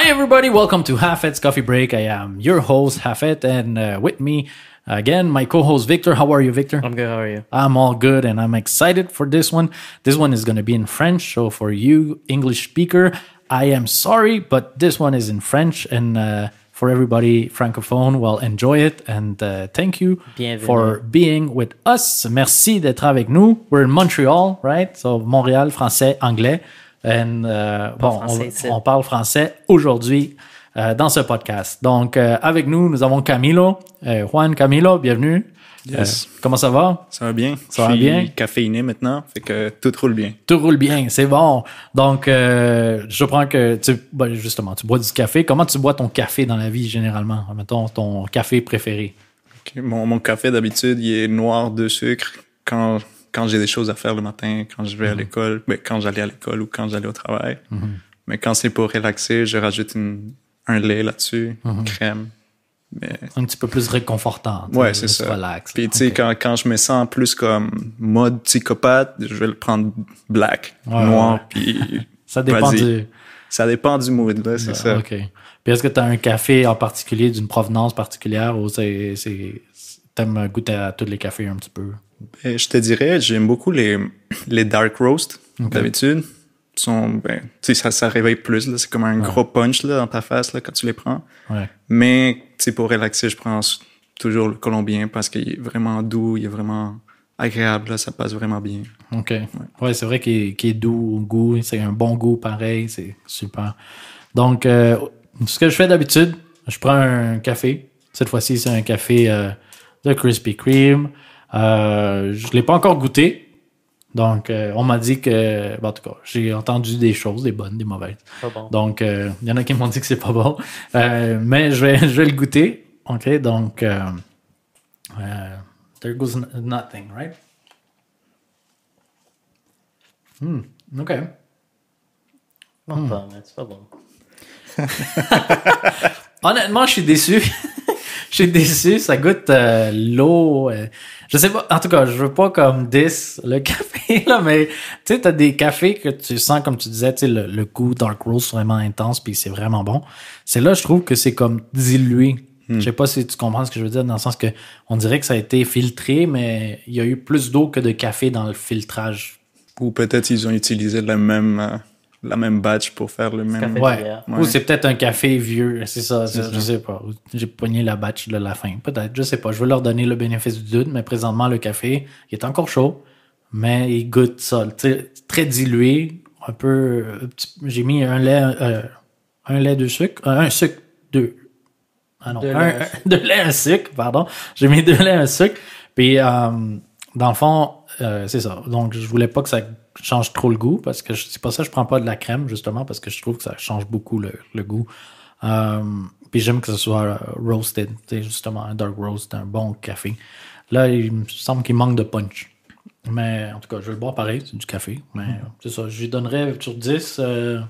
Hi, everybody. Welcome to Hafet's Coffee Break. I am your host, Hafet, and with me again, my co-host, Victor. How are you, Victor? I'm good. How are you? I'm all good, and I'm excited for this one. This one is going to be in French, so for you, English speaker, I am sorry, but this one is in French, and for everybody francophone, well, enjoy it, and thank you Bienvenue. for being with us. Merci d'être avec nous. We're in Montreal, right? So, Montréal, français, anglais. And, bon, on parle français aujourd'hui dans ce podcast. Donc, avec nous, nous avons Camilo. Juan Camilo, bienvenue. Yes. Comment ça va? Ça va bien. Ça va bien? Je suis caféiné maintenant, fait que tout roule bien. Tout roule bien, c'est bon. Donc, je prends que, justement, tu bois du café. Comment tu bois ton café dans la vie, généralement? Mettons, ton café préféré. Okay. Mon café, d'habitude, il est noir de sucre quand j'ai des choses à faire le matin, quand je vais à l'école, quand j'allais à l'école ou quand j'allais au travail. Mais quand c'est pour relaxer, je rajoute un lait là-dessus, crème. Mais... Un petit peu plus réconfortant. Ouais, c'est ça. Relax. Puis, tu sais, quand je me sens plus comme mode psychopathe, je vais le prendre black, noir, puis... Ça dépend Ça dépend du mood, là, c'est ça. OK. Puis est-ce que tu as un café en particulier d'une provenance particulière ou t'aimes goûter à tous les cafés un petit peu? Ben, je te dirais, j'aime beaucoup les dark roast, d'habitude. Tu sais, ça réveille plus, là. C'est comme un gros punch, là, dans ta face, là, quand tu les prends. Ouais. Mais, tu sais, pour relaxer, je prends toujours le colombien parce qu'il est vraiment doux, il est vraiment agréable, là, ça passe vraiment bien. OK. Ouais, c'est vrai qu'il est doux au goût, c'est un bon goût pareil, c'est super. Donc, ce que je fais d'habitude, je prends un café. Cette fois-ci, c'est un café de Krispy Kreme. Je l'ai pas encore goûté. Donc, on m'a dit que... en tout cas, j'ai entendu des choses, des bonnes, des mauvaises. Pas bon. Donc, il y en a qui m'ont dit que c'est pas bon. Mais je vais le goûter. OK, donc... there goes nothing, right? OK. Pas, mais c'est pas bon. Honnêtement, je suis déçu. Je suis déçu. Ça goûte l'eau. Je sais pas. En tout cas, je veux pas comme le café, là, mais tu sais, t'as des cafés que tu sens, comme tu disais, tu sais, le goût dark roast vraiment intense, puis c'est vraiment bon. C'est là, je trouve que c'est comme dilué. Je sais pas si tu comprends ce que je veux dire, dans le sens que on dirait que ça a été filtré, mais il y a eu plus d'eau que de café dans le filtrage. Ou peut-être ils ont utilisé la même batch pour faire le même... Café. Ouais. Yeah. Ou c'est peut-être un café vieux, c'est ça, je sais pas. J'ai pogné la batch de la fin, peut-être, je sais pas. Je veux leur donner le bénéfice du doute, mais présentement, le café, il est encore chaud, mais il goûte ça, très dilué, un peu... j'ai mis un lait de sucre, un sucre, deux... Ah non, deux laits, un sucre, pardon. J'ai mis 2 laits, un sucre, puis dans le fond, c'est ça. Donc, je voulais pas que ça change trop le goût, parce que c'est pas ça, je prends pas de la crème, justement, parce que je trouve que ça change beaucoup le goût. Puis j'aime que ce soit roasted, justement, un dark roast, un bon café. Là, il me semble qu'il manque de punch. Mais en tout cas, je vais le boire pareil, c'est du café. Mais c'est ça, je lui donnerais sur 10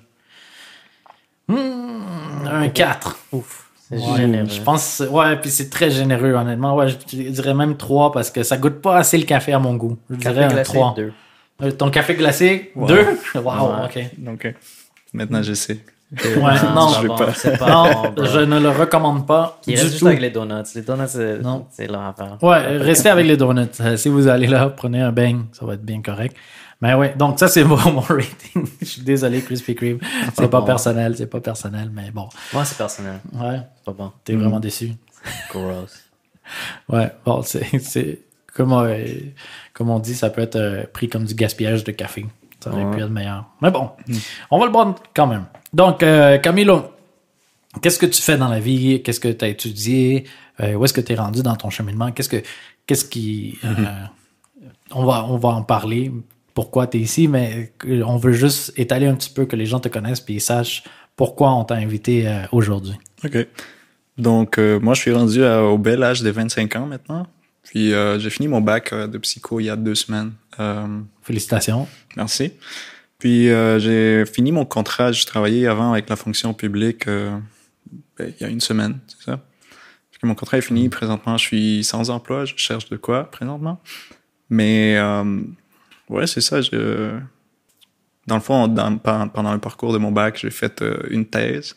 un 4. Ouf. C'est généreux. Je pense, puis c'est très généreux, honnêtement. Ouais, je dirais même 3 parce que ça goûte pas assez le café à mon goût. Je dirais un 3. 2. Ton café glacé, 2? Wow, OK. Donc, maintenant, je sais. Ouais, non, je veux pas. C'est pas non, bon, je ne le recommande pas Il du reste juste tout. avec les donuts. Les donuts, c'est leur affaire. Ouais, restez avec les donuts. Si vous allez là, prenez un bang, ça va être bien correct. Mais ouais, donc ça, c'est mon rating. Je suis désolé, Krispy Kreme. C'est pas personnel, mais bon. Moi, c'est personnel. Ouais, C'est pas bon. t'es vraiment déçu. Gross. Ouais, bon, c'est comme on dit, ça peut être pris comme du gaspillage de café. Ça aurait pu être meilleur. Mais bon, on va le boire quand même. Donc, Camilo, qu'est-ce que tu fais dans la vie? Qu'est-ce que tu as étudié? Où est-ce que tu es rendu dans ton cheminement? Qu'est-ce qui... on va en parler. Pourquoi tu es ici, mais on veut juste étaler un petit peu que les gens te connaissent puis ils sachent pourquoi on t'a invité aujourd'hui. OK. Donc, moi, je suis rendu au bel âge de 25 ans maintenant. Puis, j'ai fini mon bac de psycho il y a 2 semaines. Félicitations. Merci. Puis, j'ai fini mon contrat. Je travaillais avant avec la fonction publique il y a 1 semaine, c'est ça. Puis, mon contrat est fini. Présentement, je suis sans emploi. Je cherche de quoi, présentement. Mais, ouais, c'est ça. Dans le fond, pendant le parcours de mon bac, j'ai fait une thèse.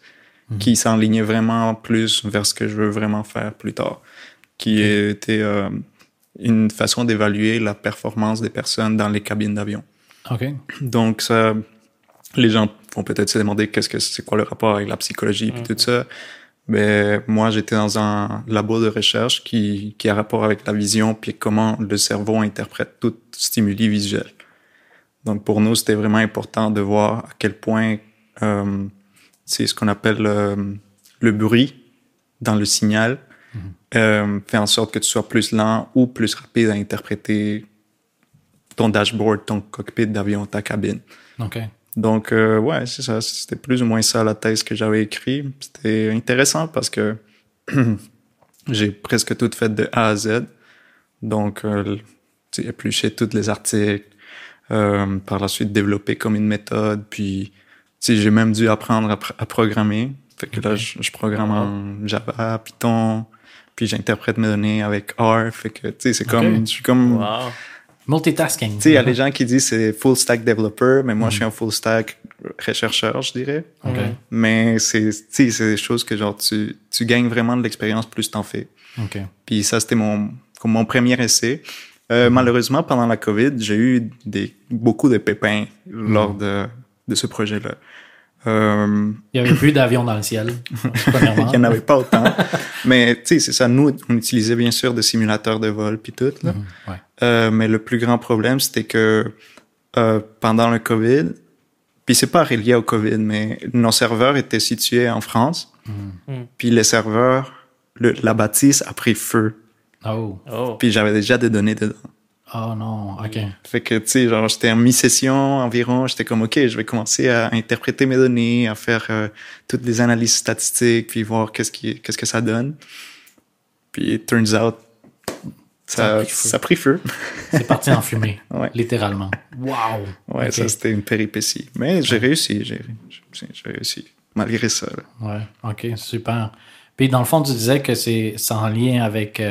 qui s'enlignait vraiment plus vers ce que je veux vraiment faire plus tard, qui était une façon d'évaluer la performance des personnes dans les cabines d'avion. OK. Donc, ça, les gens vont peut-être se demander c'est quoi le rapport avec la psychologie puis tout ça. Ben, moi, j'étais dans un labo de recherche qui a rapport avec la vision puis comment le cerveau interprète tout stimuli visuel. Donc, pour nous, c'était vraiment important de voir à quel point c'est ce qu'on appelle le bruit dans le signal fait en sorte que tu sois plus lent ou plus rapide à interpréter ton dashboard, ton cockpit d'avion, ta cabine. OK. Donc, ouais, c'est ça. C'était plus ou moins ça la thèse que j'avais écrite. C'était intéressant parce que j'ai presque tout fait de A à Z. Donc, éplucher tous les articles, par la suite développer comme une méthode, puis j'ai même dû apprendre à programmer. Fait que là, je programme en Java, Python, puis j'interprète mes données avec R. Fait que, tu sais, c'est comme, je suis comme... Wow. Multitasking. Tu sais, il y a des gens qui disent c'est full stack developer, mais moi, je suis un full stack rechercheur, je dirais. Okay. Mais c'est des choses que, genre, tu gagnes vraiment de l'expérience plus t'en fais. Okay. Puis ça, c'était mon premier essai. Malheureusement, pendant la COVID, j'ai eu beaucoup de pépins lors de ce projet-là. Il y avait plus d'avions dans le ciel, premièrement. Il n'y en avait pas autant. Mais, tu sais, c'est ça. Nous, on utilisait bien sûr des simulateurs de vol puis tout, là. Ouais. Mais le plus grand problème, c'était que pendant le COVID, puis c'est pas relié au COVID, mais nos serveurs étaient situés en France. Puis les serveurs, la bâtisse a pris feu. Oh. Puis j'avais déjà des données dedans. Oh non, OK. Fait que, tu sais, genre, j'étais en mi-session environ, j'étais comme, OK, je vais commencer à interpréter mes données, à faire toutes les analyses statistiques, puis voir qu'est-ce que ça donne. Puis, it turns out, ça a pris feu. C'est parti en fumée, ouais. Littéralement. Wow! Ouais, okay. Ça, c'était une péripétie. Mais j'ai réussi, j'ai réussi, malgré ça. Là. Ouais, OK, super. Puis, dans le fond, tu disais que c'est en lien avec...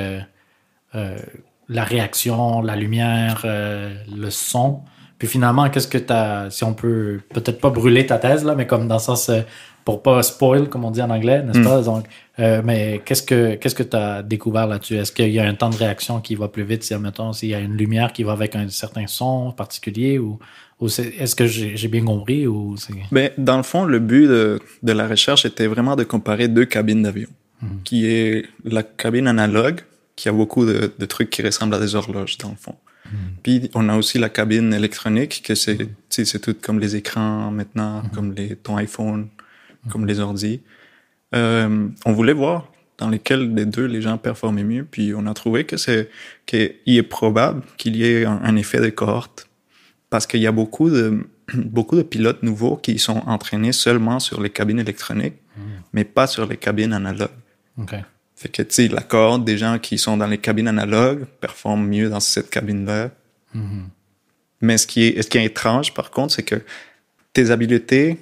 la réaction, la lumière, le son. Puis finalement, qu'est-ce que t'as... Si on peut peut-être pas brûler ta thèse, là, mais comme dans le sens... pour pas spoil, comme on dit en anglais, n'est-ce pas? Donc, mais qu'est-ce que t'as découvert là-dessus? Est-ce qu'il y a un temps de réaction qui va plus vite si, admettons, s'il y a une lumière qui va avec un certain son particulier ou est-ce que j'ai bien compris ou c'est... Ben, dans le fond, le but de la recherche était vraiment de comparer deux cabines d'avion, qui est la cabine analogue, qui a beaucoup de trucs qui ressemblent à des horloges, dans le fond. Puis, on a aussi la cabine électronique, que c'est tout comme les écrans maintenant, comme ton iPhone, comme les ordis. On voulait voir dans lesquels des deux les gens performaient mieux, puis on a trouvé qu'il est probable qu'il y ait un effet de cohorte, parce qu'il y a beaucoup de pilotes nouveaux qui sont entraînés seulement sur les cabines électroniques, mais pas sur les cabines analogues. Okay. Fait que, tu sais, la cohorte des gens qui sont dans les cabines analogues performent mieux dans cette cabine-là. Mais ce qui est étrange, par contre, c'est que tes habiletés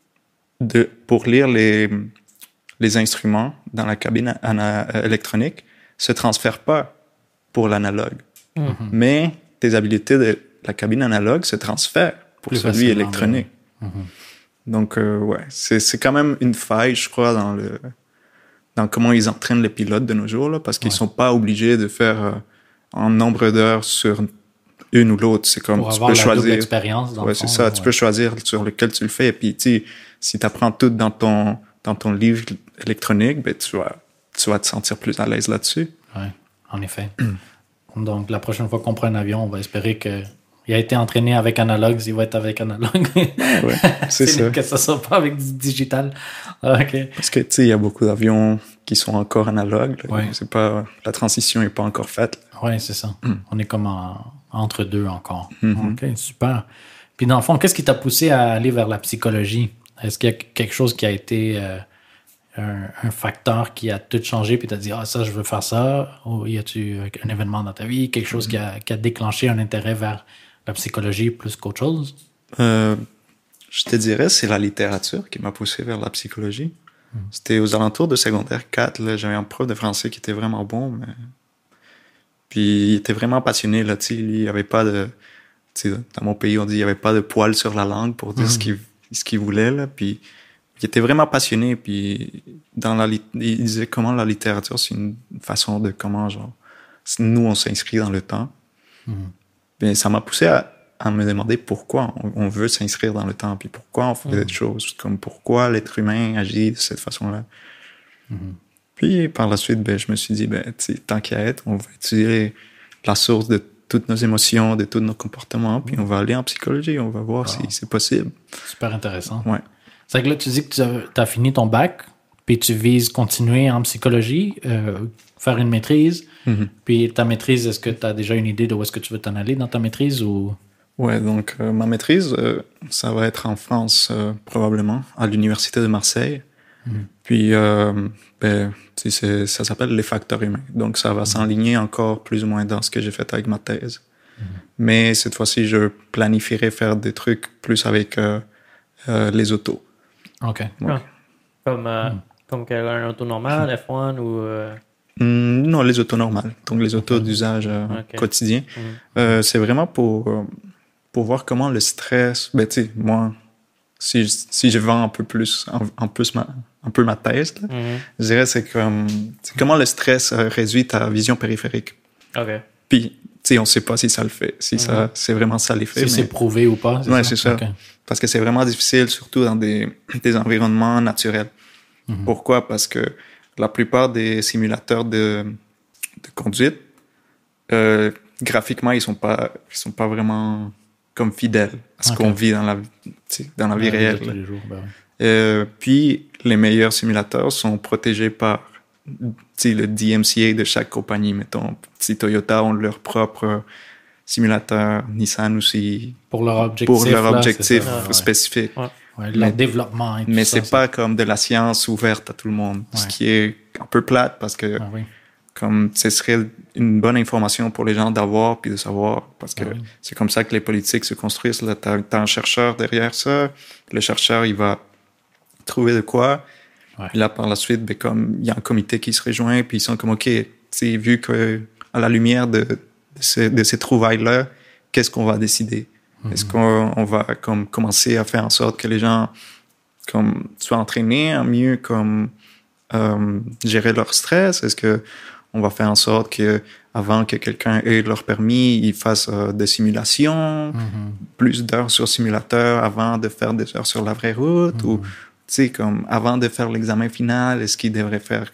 pour lire les instruments dans la cabine électronique se transfèrent pas pour l'analogue. Mais tes habiletés de la cabine analogue se transfèrent pour celui électronique. Donc, ouais, c'est quand même une faille, je crois, dans comment ils entraînent les pilotes de nos jours, là, parce qu'ils sont pas obligés de faire un nombre d'heures sur une ou l'autre. C'est comme, pour tu peux choisir. Expérience dans ouais, c'est ça. Tu peux choisir sur lequel tu le fais. Et puis, tu sais, si tu apprends tout dans ton livre électronique, ben, tu vas te sentir plus à l'aise là-dessus. Ouais, en effet. Donc, la prochaine fois qu'on prend un avion, on va espérer il a été entraîné avec analogue, il va être avec analogue. Ouais, c'est ça. Que ça soit pas avec du digital. OK. Parce que, tu sais, il y a beaucoup d'avions qui sont encore analogues. Ouais. La transition n'est pas encore faite. Oui, c'est ça. On est comme entre deux encore. OK, super. Puis dans le fond, qu'est-ce qui t'a poussé à aller vers la psychologie? Est-ce qu'il y a quelque chose qui a été un facteur qui a tout changé puis t'as dit, ça, je veux faire ça? Ou y a-tu un événement dans ta vie, quelque chose qui a déclenché un intérêt vers la psychologie plus qu'autre chose? Je te dirais, c'est la littérature qui m'a poussé vers la psychologie. C'était aux alentours de secondaire 4, là, j'avais un prof de français qui était vraiment bon, mais... Puis il était vraiment passionné, là, tu sais, lui, il y avait pas de... Tu sais, dans mon pays, on dit, il y avait pas de poil sur la langue pour dire ce qu'il voulait, là, puis il était vraiment passionné, puis il disait comment la littérature, c'est une façon de comment, genre, nous, on s'inscrit dans le temps. Mais ça m'a poussé à me demander pourquoi on veut s'inscrire dans le temps, puis pourquoi on fait des choses, comme pourquoi l'être humain agit de cette façon-là. Puis par la suite, je me suis dit, tant qu'à être, on va étudier la source de toutes nos émotions, de tous nos comportements, puis on va aller en psychologie, on va voir si c'est possible. Super intéressant. Ouais. C'est que là, tu dis que tu as fini ton bac, puis tu vises continuer en psychologie, faire une maîtrise. Puis ta maîtrise, est-ce que tu as déjà une idée de où est-ce que tu veux t'en aller dans ta maîtrise ou... Ouais, donc ma maîtrise, ça va être en France probablement, à l'Université de Marseille. Puis, ça s'appelle les facteurs humains. Donc, ça va s'enligner encore plus ou moins dans ce que j'ai fait avec ma thèse. Mais cette fois-ci, je planifierais faire des trucs plus avec les autos. OK. Ouais. Comme un auto normal, F1 ou... Non, les autos normales. Donc, les autos d'usage quotidien. C'est vraiment pour voir comment le stress... tu sais, moi, si je vends un peu ma thèse, là, je dirais c'est comment le stress réduit ta vision périphérique. OK. Puis, tu sais, on sait pas si ça le fait, si ça, c'est vraiment ça l'effet. Si c'est prouvé ou pas. Ouais, c'est ça. Okay. Parce que c'est vraiment difficile, surtout dans des environnements naturels. Pourquoi? Parce que la plupart des simulateurs de conduite, graphiquement, ils sont pas vraiment comme fidèles à ce qu'on vit dans la vie réelle. Tous les jours, puis, les meilleurs simulateurs sont protégés par le DMCA de chaque compagnie. Mettons, si Toyota ont leur propre simulateur, Nissan aussi. Pour leur objectif, spécifique. Leur développement. Et mais c'est pas comme de la science ouverte à tout le monde. Ce qui est un peu plate parce que comme ce serait une bonne information pour les gens d'avoir puis de savoir, parce que c'est comme ça que les politiques se construisent. Là, t'as un chercheur derrière ça. Le chercheur, il va trouver de quoi. Puis là, par la suite, comme il y a un comité qui se rejoint, puis ils sont comme, OK, vu que à la lumière de ces trouvailles-là, qu'est-ce qu'on va décider? Est-ce qu'on va comme commencer à faire en sorte que les gens comme soient entraînés à mieux comme gérer leur stress? Est-ce que on va faire en sorte que avant que quelqu'un ait leur permis, ils fassent des simulations, plus d'heures sur simulateur avant de faire des heures sur la vraie route, ou tu sais comme avant de faire l'examen final, est-ce qu'ils devraient faire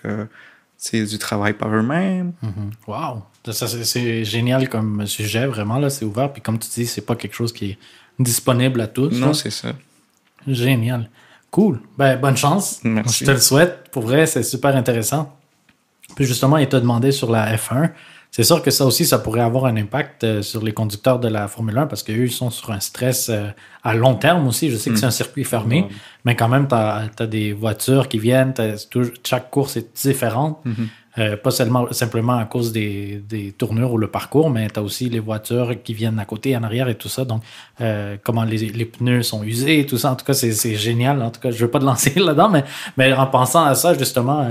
du travail par eux-mêmes? Wow! Ça, c'est génial comme sujet, vraiment, là, c'est ouvert. Puis comme tu dis, c'est pas quelque chose qui est disponible à tous. Non, là. c'est ça. Génial. Cool. Bonne chance. Merci. Je te le souhaite. Pour vrai, c'est super intéressant. Puis justement, il t'a demandé sur la F1. C'est sûr que ça aussi, ça pourrait avoir un impact sur les conducteurs de la Formule 1 parce qu'eux, ils sont sur un stress à long terme aussi. Je sais que c'est un circuit fermé, mais quand même, t'as des voitures qui viennent. Chaque course est différente. Pas simplement à cause des tournures ou le parcours, mais t'as aussi les voitures qui viennent à côté, en arrière et tout ça. Donc, comment les pneus sont usés et tout ça. En tout cas, c'est génial. En tout cas, je veux pas te lancer là-dedans, mais en pensant à ça, justement,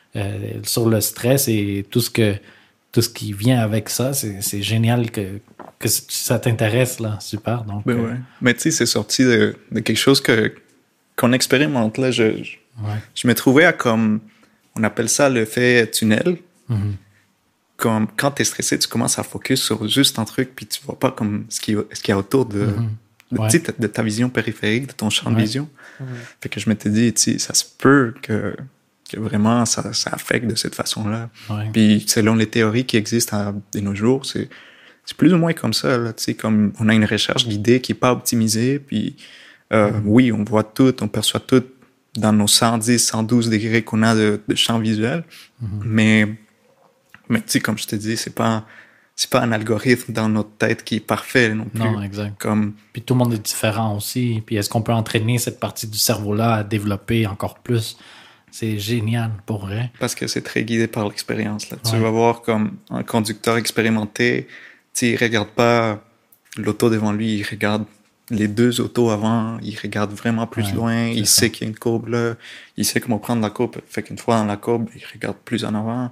sur le stress et tout ce qui vient avec ça, c'est génial que ça t'intéresse, là. Super. Donc, mais tu sais, c'est sorti de quelque chose qu'on expérimente, là. Je me trouvais à comme... On appelle ça l'effet tunnel. Comme quand tu es stressé, tu commences à focus sur juste un truc, puis tu vois pas comme ce qu'il y a autour de ta vision périphérique, de ton champ de vision. Fait que je m'étais dit, ça se peut que vraiment ça affecte de cette façon-là. Puis selon les théories qui existent de nos jours, c'est plus ou moins comme ça. Là, comme on a une recherche guidée qui est pas optimisée, puis oui, on voit tout, on perçoit tout dans nos 110, 112 degrés qu'on a de champ visuel. Mais tu sais, comme je te dis, c'est pas un algorithme dans notre tête qui est parfait non plus. Non, exact. Puis tout le monde est différent aussi. Puis est-ce qu'on peut entraîner cette partie du cerveau-là à développer encore plus? C'est génial, pour vrai. Parce que c'est très guidé par l'expérience. Là. Tu vas voir comme un conducteur expérimenté, il regarde pas l'auto devant lui, il regarde les deux autos avant, il regarde vraiment plus loin, il sait qu'il y a une courbe là, il sait comment prendre la courbe, fait qu'une fois dans la courbe, il regarde plus en avant.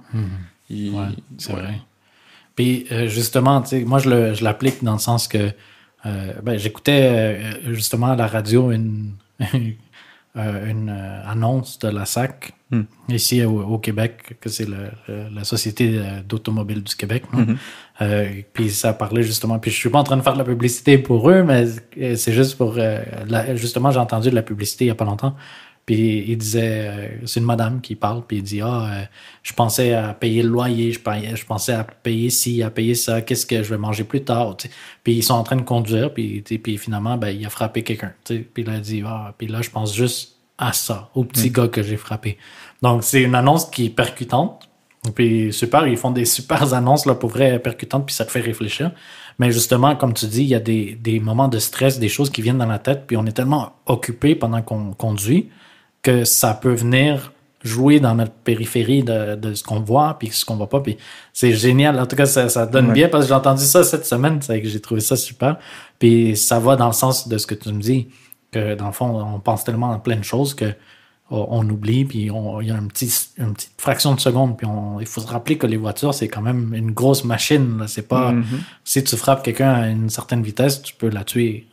C'est vrai. Puis justement, tu sais, moi je l'applique dans le sens que j'écoutais justement à la radio une annonce de la SAC ici au Québec, que c'est la Société d'automobile du Québec. Puis ça parlait justement, puis je suis pas en train de faire de la publicité pour eux, mais c'est juste pour... justement, j'ai entendu de la publicité il y a pas longtemps. Puis il disait, c'est une madame qui parle, puis il dit, je pensais à payer le loyer, je pensais à payer ci, à payer ça, qu'est-ce que je vais manger plus tard, tu sais. Puis ils sont en train de conduire, puis finalement, ben, il a frappé quelqu'un, tu sais. Puis il a dit, puis là, je pense juste à ça, au petit gars que j'ai frappé. Donc, c'est une annonce qui est percutante. Puis super, ils font des super annonces, là, pour vrai, percutantes, puis ça te fait réfléchir. Mais justement, comme tu dis, il y a des moments de stress, des choses qui viennent dans la tête, puis on est tellement occupé pendant qu'on conduit que ça peut venir jouer dans notre périphérie de ce qu'on voit puis ce qu'on voit pas. Puis c'est génial. En tout cas, ça donne bien parce que j'ai entendu ça cette semaine. C'est que j'ai trouvé ça super. Puis ça va dans le sens de ce que tu me dis, que dans le fond, on pense tellement à plein de choses que on oublie. Puis il y a une petite fraction de seconde. Puis il faut se rappeler que les voitures, c'est quand même une grosse machine. Là. C'est pas... Si tu frappes quelqu'un à une certaine vitesse, tu peux la tuer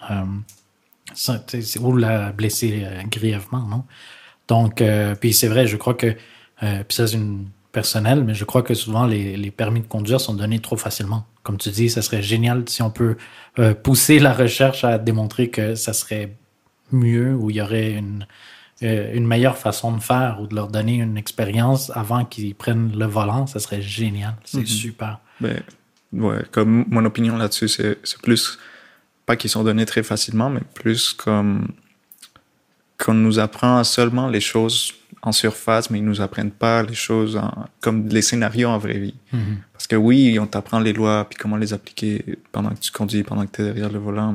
ou la blesser grièvement, non? Donc, puis c'est vrai, je crois que, puis ça c'est une personnelle, mais je crois que souvent les permis de conduire sont donnés trop facilement. Comme tu dis, ça serait génial si on peut pousser la recherche à démontrer que ça serait mieux ou il y aurait une meilleure façon de faire ou de leur donner une expérience avant qu'ils prennent le volant, ça serait génial. C'est super. Ben, ouais, comme mon opinion là-dessus, c'est plus, pas qu'ils sont donnés très facilement, mais plus comme qu'on nous apprend seulement les choses en surface, mais ils nous apprennent pas les choses comme les scénarios en vraie vie. Parce que oui, on t'apprend les lois puis comment les appliquer pendant que tu conduis, pendant que tu es derrière le volant,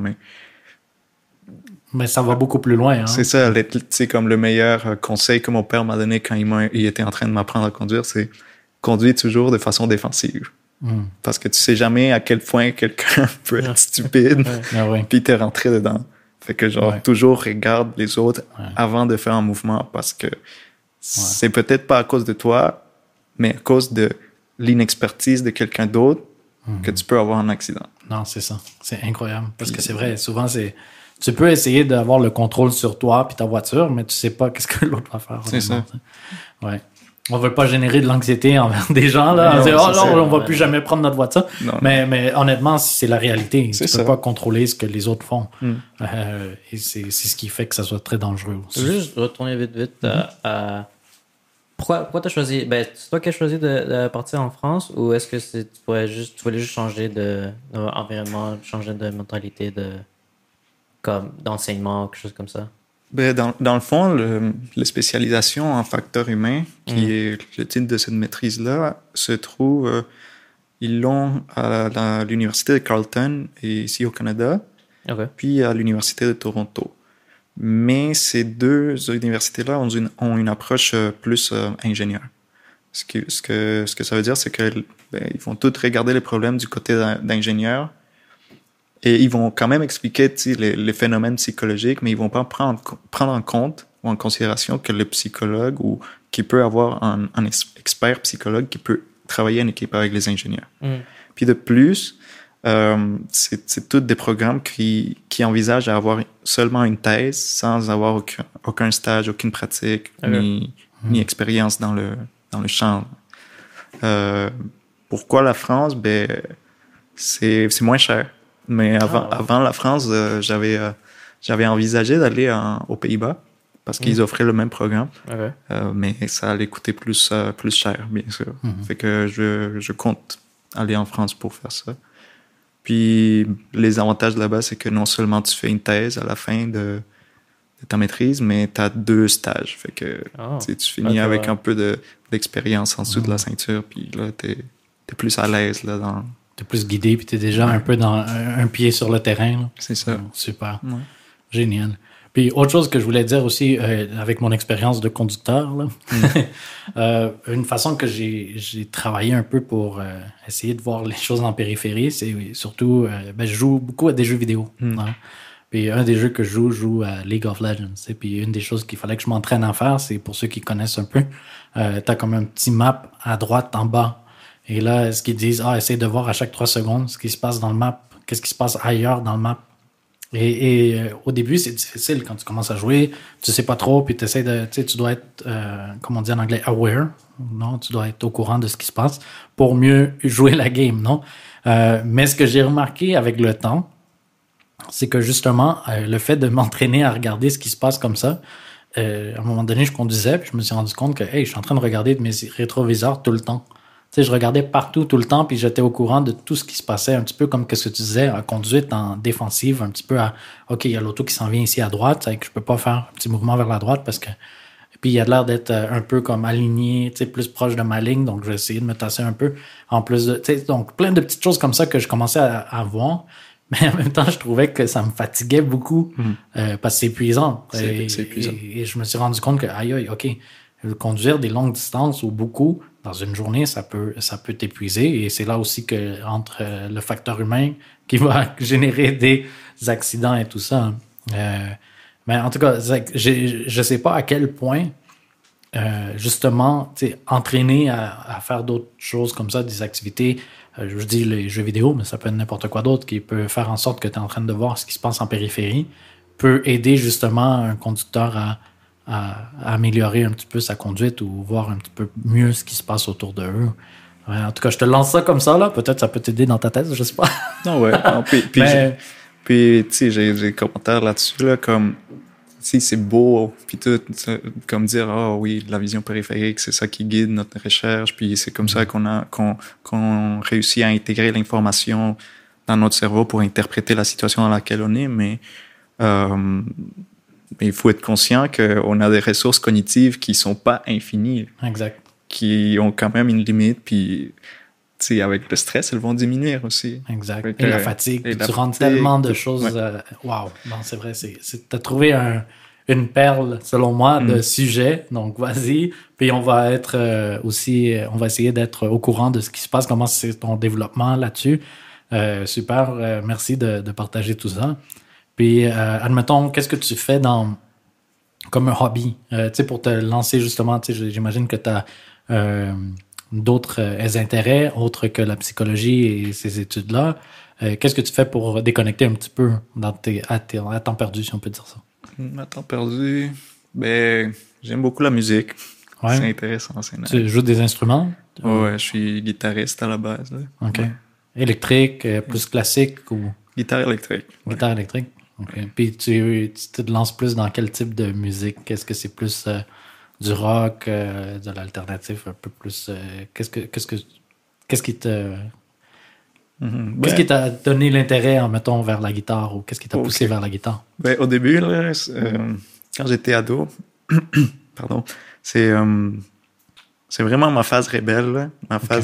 mais ça va beaucoup plus loin. Hein? C'est ça, c'est comme le meilleur conseil que mon père m'a donné quand il était en train de m'apprendre à conduire, c'est conduire toujours de façon défensive. Parce que tu sais jamais à quel point quelqu'un peut être stupide puis t'es rentré dedans. Fait que toujours regarde les autres avant de faire un mouvement parce que c'est peut-être pas à cause de toi, mais à cause de l'inexpertise de quelqu'un d'autre que tu peux avoir un accident. Non, c'est ça. C'est incroyable. Parce que c'est vrai, souvent, tu peux essayer d'avoir le contrôle sur toi puis ta voiture, mais tu sais pas qu'est-ce que l'autre va faire. C'est ça. Ouais. On veut pas générer de l'anxiété envers des gens, là. On dit, on va plus jamais prendre notre voiture. Mais honnêtement, c'est la réalité. Tu peux pas contrôler ce que les autres font. Et c'est ce qui fait que ça soit très dangereux aussi. Je veux juste retourner vite à... Pourquoi t'as choisi... Ben, c'est toi qui as choisi de partir en France ou est-ce que tu voulais juste changer d'environnement, changer de mentalité d'enseignement, quelque chose comme ça? Ben, dans le fond, la spécialisation en facteurs humains, qui est le titre de cette maîtrise-là, se trouve, ils l'ont à l'Université de Carleton, ici au Canada, puis à l'Université de Toronto. Mais ces deux universités-là ont une approche plus ingénieur. Ce que ça veut dire, c'est qu'ils vont tous regarder les problèmes du côté d'ingénieur. Et ils vont quand même expliquer les phénomènes psychologiques, mais ils vont pas prendre en compte ou en considération que le psychologue ou qui peut avoir un expert psychologue qui peut travailler en équipe avec les ingénieurs. Puis de plus, c'est tous des programmes qui envisagent à avoir seulement une thèse sans avoir aucun stage, aucune pratique, ni expérience dans le champ. Pourquoi la France? Ben, c'est moins cher. Mais avant la France, j'avais envisagé d'aller aux Pays-Bas parce qu'ils offraient le même programme. Mais ça allait coûter plus cher, bien sûr. Fait que je compte aller en France pour faire ça. Puis les avantages là-bas, c'est que non seulement tu fais une thèse à la fin de ta maîtrise, mais tu as 2 stages. Fait que tu finis avec un peu d'expérience en dessous de la ceinture. Puis là, t'es plus à l'aise là dans... T'es plus guidé, puis t'es déjà un peu dans un pied sur le terrain. Là. C'est ça. Super. Génial. Puis autre chose que je voulais dire aussi, avec mon expérience de conducteur, là, une façon que j'ai travaillé un peu pour essayer de voir les choses en périphérie, c'est surtout, je joue beaucoup à des jeux vidéo. Hein? Puis un des jeux que je joue à League of Legends. Puis une des choses qu'il fallait que je m'entraîne à faire, c'est pour ceux qui connaissent un peu, t'as comme un petit map à droite en bas. Et là, ce qu'ils disent, essaye de voir à chaque 3 secondes ce qui se passe dans le map, qu'est-ce qui se passe ailleurs dans le map. Au début, c'est difficile quand tu commences à jouer, tu sais pas trop, puis tu essaies de, tu sais, tu dois être, comme on dit en anglais, aware, non? Tu dois être au courant de ce qui se passe pour mieux jouer la game, non? Mais ce que j'ai remarqué avec le temps, c'est que justement, le fait de m'entraîner à regarder ce qui se passe comme ça, à un moment donné, je conduisais, puis je me suis rendu compte que, hey, je suis en train de regarder de mes rétroviseurs tout le temps. Tu sais, je regardais partout, tout le temps, puis j'étais au courant de tout ce qui se passait, un petit peu comme ce que tu disais, en conduite, en défensive, un petit peu à, OK, il y a l'auto qui s'en vient ici à droite, c'est que je peux pas faire un petit mouvement vers la droite parce que, puis il a l'air d'être un peu comme aligné, tu sais, plus proche de ma ligne, donc je vais essayer de me tasser un peu, en plus de, tu sais, donc plein de petites choses comme ça que je commençais à voir, mais en même temps, je trouvais que ça me fatiguait beaucoup, parce que c'est épuisant. C'est épuisant. Et je me suis rendu compte que, aïe, OK, conduire des longues distances ou beaucoup dans une journée, ça peut t'épuiser. Et c'est là aussi que entre le facteur humain qui va générer des accidents et tout ça. Mais en tout cas, je sais pas à quel point justement, entraîner à faire d'autres choses comme ça, des activités. Je dis les jeux vidéo, mais ça peut être n'importe quoi d'autre qui peut faire en sorte que tu es en train de voir ce qui se passe en périphérie, peut aider justement un conducteur à améliorer un petit peu sa conduite ou voir un petit peu mieux ce qui se passe autour de eux. Ouais, en tout cas, je te lance ça comme ça, là. Peut-être ça peut t'aider dans ta thèse, je sais pas. Non, ouais. Non, puis tu sais, j'ai des commentaires là-dessus, là, comme, si c'est beau, puis tout, comme dire, ah oui, la vision périphérique, c'est ça qui guide notre recherche, puis c'est comme ça qu'on réussit à intégrer l'information dans notre cerveau pour interpréter la situation dans laquelle on est, mais il faut être conscient qu'on a des ressources cognitives qui sont pas infinies. Exact. Qui ont quand même une limite, puis tu sais, avec le stress, elles vont diminuer aussi. Exact. Et la fatigue. Et tu rentres tellement de choses. Wow. Non, c'est vrai. T'as trouvé une perle, selon moi, de sujet. Donc, vas-y. Puis on va être aussi, on va essayer d'être au courant de ce qui se passe, comment c'est ton développement là-dessus. Super. Merci de partager tout ça. Puis, admettons, qu'est-ce que tu fais comme un hobby? Tu sais, pour te lancer justement, tu sais, j'imagine que tu as d'autres intérêts autres que la psychologie et ces études-là. Qu'est-ce que tu fais pour déconnecter un petit peu à temps perdu, si on peut dire ça? À temps perdu, ben, j'aime beaucoup la musique. Ouais. C'est intéressant. Tu joues des instruments? Ouais, je suis guitariste à la base. Là. OK. Ouais. Électrique, plus classique ou? Guitare électrique. Guitare électrique. OK. Puis tu te lances plus dans quel type de musique? Qu'est-ce que c'est plus du rock, de l'alternatif, un peu plus... Qu'est-ce qui te... Qu'est-ce qui t'a donné l'intérêt, mettons, vers la guitare ou qu'est-ce qui t'a poussé vers la guitare? Ben, au début, là, quand j'étais ado, pardon, c'est vraiment ma phase rebelle, là, ma phase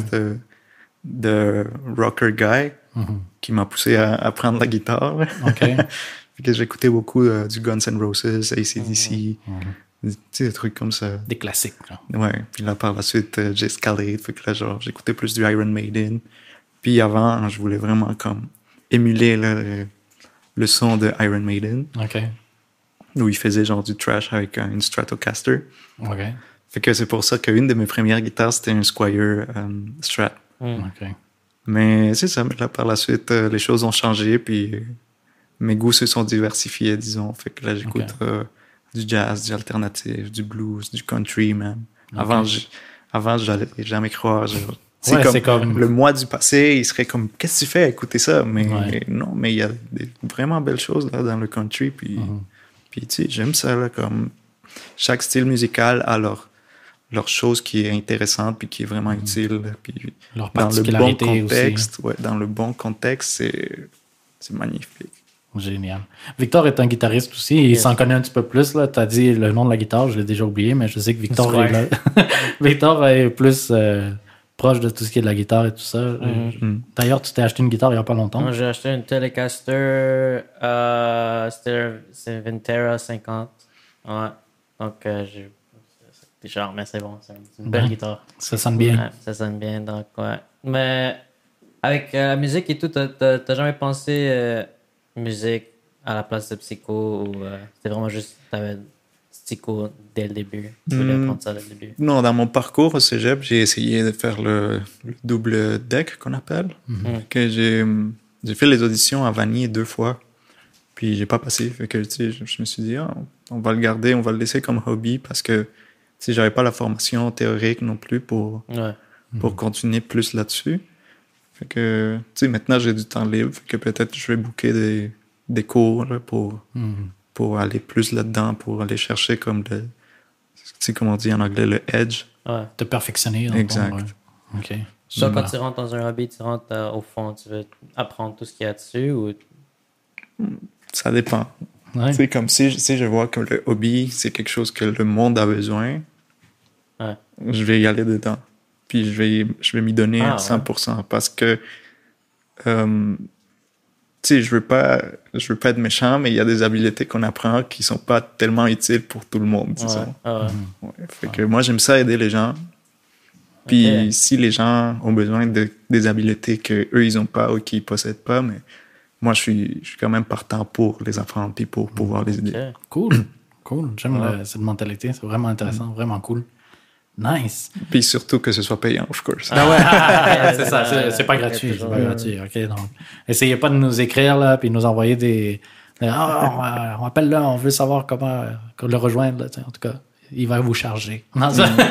de rocker guy qui m'a poussé à prendre la guitare. Okay. Que j'écoutais beaucoup du Guns N' Roses, AC/DC, tu sais, des trucs comme ça. Des classiques. Là. Ouais. Puis là, par la suite, j'ai escalé. Fait que là, genre, j'écoutais plus du Iron Maiden. Puis avant, je voulais vraiment comme émuler là, le son de Iron Maiden. OK. Où il faisait genre du thrash avec une Stratocaster. OK. Fait que c'est pour ça qu'une de mes premières guitares, c'était un Squier Strat. OK. Mais c'est ça, mais là, par la suite, les choses ont changé, puis mes goûts se sont diversifiés, disons. Fait que là, j'écoute du jazz, du alternatif, du blues, du country, même. Okay. Avant, j'allais jamais croire. C'est comme le mois du passé, il serait comme, qu'est-ce que tu fais à écouter ça? Mais non, mais il y a des vraiment belles choses là, dans le country, puis tu sais, j'aime ça, là, comme chaque style musical a leur chose qui est intéressante puis qui est vraiment utile. Puis leur dans le bon contexte, aussi. Dans le bon contexte, c'est magnifique. Génial. Victor est un guitariste aussi. Il s'en connaît un petit peu plus. Tu as dit le nom de la guitare, je l'ai déjà oublié, mais je sais que Victor est là. Victor est plus proche de tout ce qui est de la guitare et tout ça. D'ailleurs, tu t'es acheté une guitare il n'y a pas longtemps. Non, j'ai acheté une Telecaster. C'est Vintera 50. Ouais. Donc, c'est cher, mais c'est bon. C'est une belle guitare. Ça sonne bien. Ouais, ça sonne bien. Donc, ouais. Mais avec la musique et tout, t'as jamais pensé musique à la place de psycho ou c'était vraiment juste t'avais psycho dès le début? Tu voulais apprendre ça dès le début? Non, dans mon parcours au cégep, j'ai essayé de faire le double deck qu'on appelle. Que j'ai fait les auditions à Vanier 2 fois. Puis j'ai pas passé. Fait que, tu sais, je me suis dit, on va le garder, on va le laisser comme hobby parce que, tu sais, j'avais pas la formation théorique non plus pour continuer plus là-dessus. Fait que, tu sais, maintenant j'ai du temps libre. Fait que peut-être je vais booker des cours là, pour aller plus là-dedans, pour aller chercher comme tu sais, comme on dit en anglais, le edge. Ouais. Te perfectionner. Exact. OK. Soit quand tu rentres dans un hobby, tu rentres au fond, tu veux apprendre tout ce qu'il y a dessus ou... Ça dépend. Ouais. Tu sais, comme si je vois que le hobby, c'est quelque chose que le monde a besoin, je vais y aller dedans. Puis je vais m'y donner à 100%. Parce que, tu sais, je veux pas être méchant, mais il y a des habiletés qu'on apprend qui sont pas tellement utiles pour tout le monde, disons. Fait que moi, j'aime ça aider les gens. Puis si les gens ont besoin des habiletés qu'eux, ils ont pas ou qu'ils possèdent pas, mais moi, je suis quand même partant pour les apprendre puis pour pouvoir les aider. Cool. J'aime cette mentalité. C'est vraiment intéressant, vraiment cool. Nice. Puis surtout que ce soit payant, of course. C'est ça. C'est pas gratuit. C'est pas gratuit. OK, donc, essayez pas de nous écrire, là, puis nous envoyer des... on appelle là, on veut savoir comment le rejoindre, là, en tout cas. Il va vous charger. Non,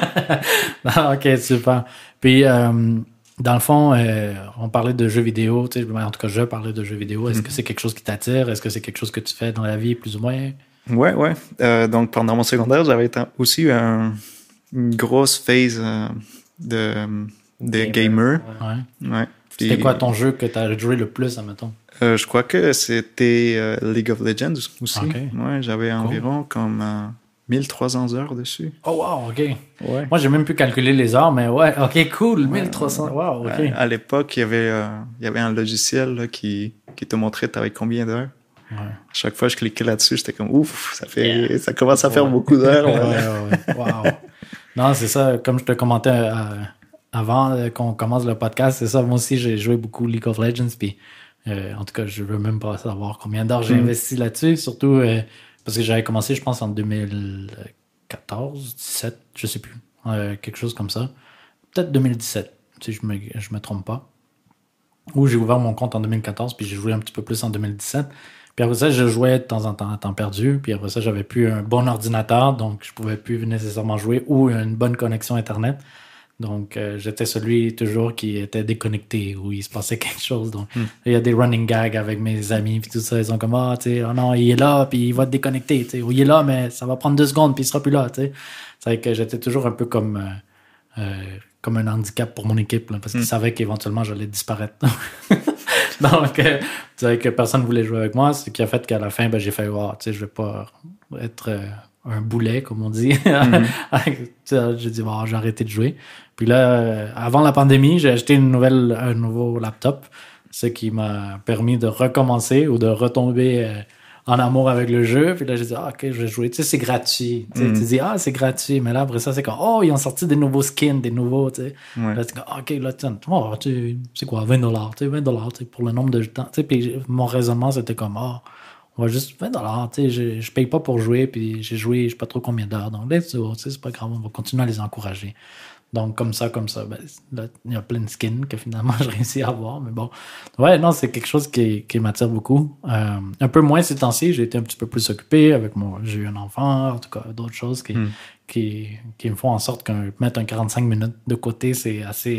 OK, super. Puis, dans le fond, on parlait de jeux vidéo. Tu sais, en tout cas, je parlais de jeux vidéo. Est-ce que c'est quelque chose qui t'attire? Est-ce que c'est quelque chose que tu fais dans la vie, plus ou moins? Ouais. Donc, pendant mon secondaire, j'avais aussi une grosse phase de gamer. Ouais. Puis, c'était quoi ton jeu que tu as joué le plus, admettons? Je crois que c'était League of Legends aussi. Okay. Ouais, j'avais environ comme 1300 heures dessus. Oh wow, OK. Ouais. Moi, j'ai même pu calculer les heures, mais ouais, OK, cool, 1300. Wow, OK. À l'époque, il y avait un logiciel là, qui te montrait t'avais combien d'heures. Ouais. À chaque fois que je cliquais là-dessus, j'étais comme ouf, ça commence à faire beaucoup d'heures. Ouais. Wow. Non, c'est ça, comme je te commentais avant qu'on commence le podcast, c'est ça, moi aussi j'ai joué beaucoup League of Legends, puis en tout cas, je veux même pas savoir combien d'heures j'ai investi là-dessus, surtout parce que j'avais commencé, je pense, en 2014, 17, je sais plus, quelque chose comme ça. Peut-être 2017, si je me trompe pas. Ou j'ai ouvert mon compte en 2014, puis j'ai joué un petit peu plus en 2017. Puis après ça, je jouais de temps en temps à temps perdu. Puis après ça, j'avais plus un bon ordinateur, donc je pouvais plus nécessairement jouer ou une bonne connexion Internet. Donc, j'étais celui toujours qui était déconnecté, où il se passait quelque chose. Donc, il y a des running gags avec mes amis, puis tout ça. Ils sont comme, tu sais, oh non, il est là, puis il va te déconnecter, tu sais. Ou il est là, mais ça va prendre 2 secondes, puis il sera plus là, tu sais. C'est vrai que j'étais toujours un peu comme un handicap pour mon équipe, là, parce qu'ils savaient qu'éventuellement, j'allais disparaître. Donc, tu sais, que personne ne voulait jouer avec moi, ce qui a fait qu'à la fin, j'ai fait, tu sais, je vais pas être un boulet, comme on dit. J'ai dit, j'ai arrêté de jouer. Puis là, avant la pandémie, j'ai acheté un nouveau laptop, ce qui m'a permis de recommencer ou de retomber en amour avec le jeu. Puis là, j'ai dit, OK, je vais jouer. Tu sais, c'est gratuit. Tu dis, c'est gratuit. Mais là, après ça, c'est comme, ils ont sorti des nouveaux skins, des nouveaux, tu sais. Ouais. Là, tu dis, OK, là, c'est quoi, $20, tu sais, $20 pour le nombre de temps. Tu sais, puis mon raisonnement, c'était comme, on va juste $20, tu sais, je paye pas pour jouer, puis j'ai joué, je sais pas trop combien d'heures. Donc, là, c'est pas grave, on va continuer à les encourager. Donc, comme ça, là, il y a plein de skins que finalement, je réussis à avoir. Mais bon, ouais, non, c'est quelque chose qui m'attire beaucoup. Un peu moins ces temps-ci, j'ai été un petit peu plus occupé avec j'ai eu un enfant, en tout cas, d'autres choses qui me font en sorte que mettre un 45 minutes de côté, c'est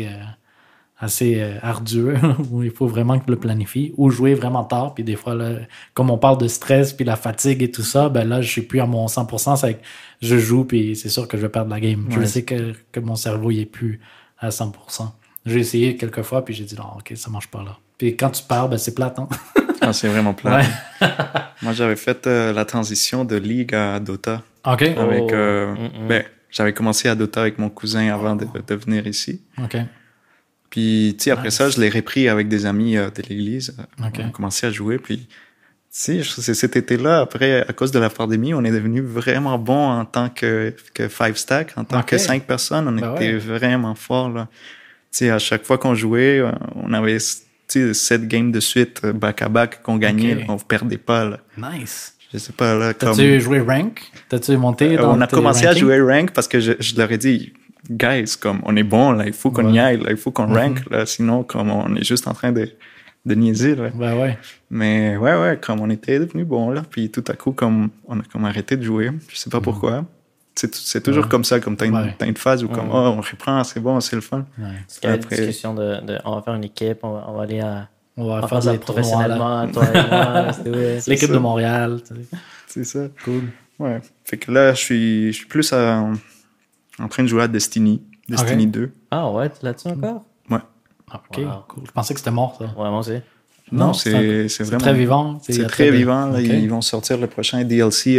assez ardueux, où il faut vraiment que je le planifie, ou jouer vraiment tard, puis des fois, là, comme on parle de stress, puis la fatigue et tout ça, là, je suis plus à mon 100%, c'est que je joue, puis c'est sûr que je vais perdre la game. Ouais. Je sais que mon cerveau, il est plus à 100%. J'ai essayé quelques fois, puis j'ai dit, non, OK, ça marche pas là. Puis quand tu perds, c'est plate, hein? C'est vraiment plate. Ouais. Moi, j'avais fait la transition de League à Dota. OK. Avec, j'avais commencé à Dota avec mon cousin avant de venir ici. OK. Puis, tu sais, après ça, je l'ai repris avec des amis de l'église. Okay. On a commencé à jouer. Puis, tu sais, cet été-là, après, à cause de la pandémie, on est devenu vraiment bon en tant que 5-stack, en tant que 5 personnes. On était vraiment forts, là. Tu sais, à chaque fois qu'on jouait, on avait, tu sais, 7 games de suite, back-à-back, qu'on gagnait. On ne perdait pas, là. Nice. Je sais pas, là. T'as-tu joué rank? T'as-tu monté dans on a commencé rankings? À jouer rank parce que je leur ai dit, guys, comme on est bon là, il faut qu'on y aille, là, il faut qu'on rank là, sinon comme on est juste en train de de niaiser, là. Ben ouais. Mais ouais, comme on était devenu bon, là, puis tout à coup, comme on a comme arrêté de jouer, je sais pas pourquoi. C'est toujours comme ça, comme t'as une phase où comme, on reprend, c'est bon, c'est le fun. Ouais. Parce qu'il y a une discussion de on va faire une équipe, on va aller à... On va faire ça professionnellement, toi et moi. L'équipe de Montréal. C'est ça. Cool. Ouais. Fait que là, je suis plus en train de jouer à Destiny 2. Ah ouais, tu l'as-tu encore? Ouais. Ok, cool. Je pensais que c'était mort, ça. Ouais, moi aussi. Non, c'est vraiment... très vivant. C'est très vivant. Là, ils vont sortir le prochain DLC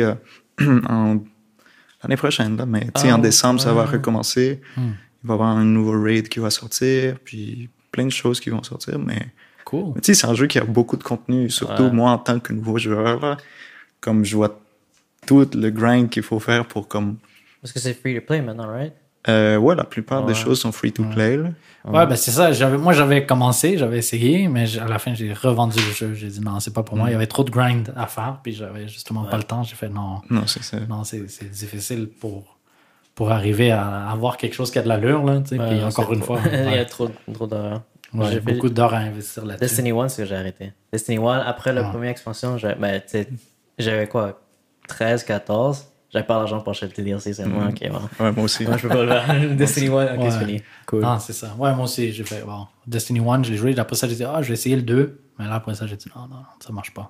l'année prochaine. Là, mais en décembre, ça va recommencer. Il va y avoir un nouveau raid qui va sortir, puis plein de choses qui vont sortir. Mais, cool. Mais c'est un jeu qui a beaucoup de contenu. Surtout moi, en tant que nouveau joueur, là, comme je vois tout le grind qu'il faut faire pour comme... Parce que c'est free to play maintenant, right? Ouais, la plupart des choses sont free to play. Là. Ouais, ben c'est ça. Moi, j'avais commencé, j'avais essayé, mais à la fin, j'ai revendu le jeu. J'ai dit non, c'est pas pour moi. Il y avait trop de grind à faire, puis j'avais justement pas le temps. J'ai fait non. Non, c'est ça. Non, c'est difficile pour arriver à avoir quelque chose qui a de l'allure, là. Tu sais, puis encore une fois. Il y a trop d'heures. Ouais, j'ai beaucoup d'heures à investir là-dessus. Destiny 1, c'est que j'ai arrêté. Destiny 1, après la première expansion, j'avais quoi, 13, 14. J'avais pas l'argent pour acheter le DLC, c'est moi, ok, bon. Ouais, moi aussi. Moi, je peux pas le faire. Destiny 1, ok, c'est fini. Cool. Ah, c'est ça. Ouais, moi aussi, j'ai fait, bon, Destiny 1, je l'ai joué, après ça, j'ai dit, je vais essayer le 2. Mais là, après ça, j'ai dit, non, ça marche pas.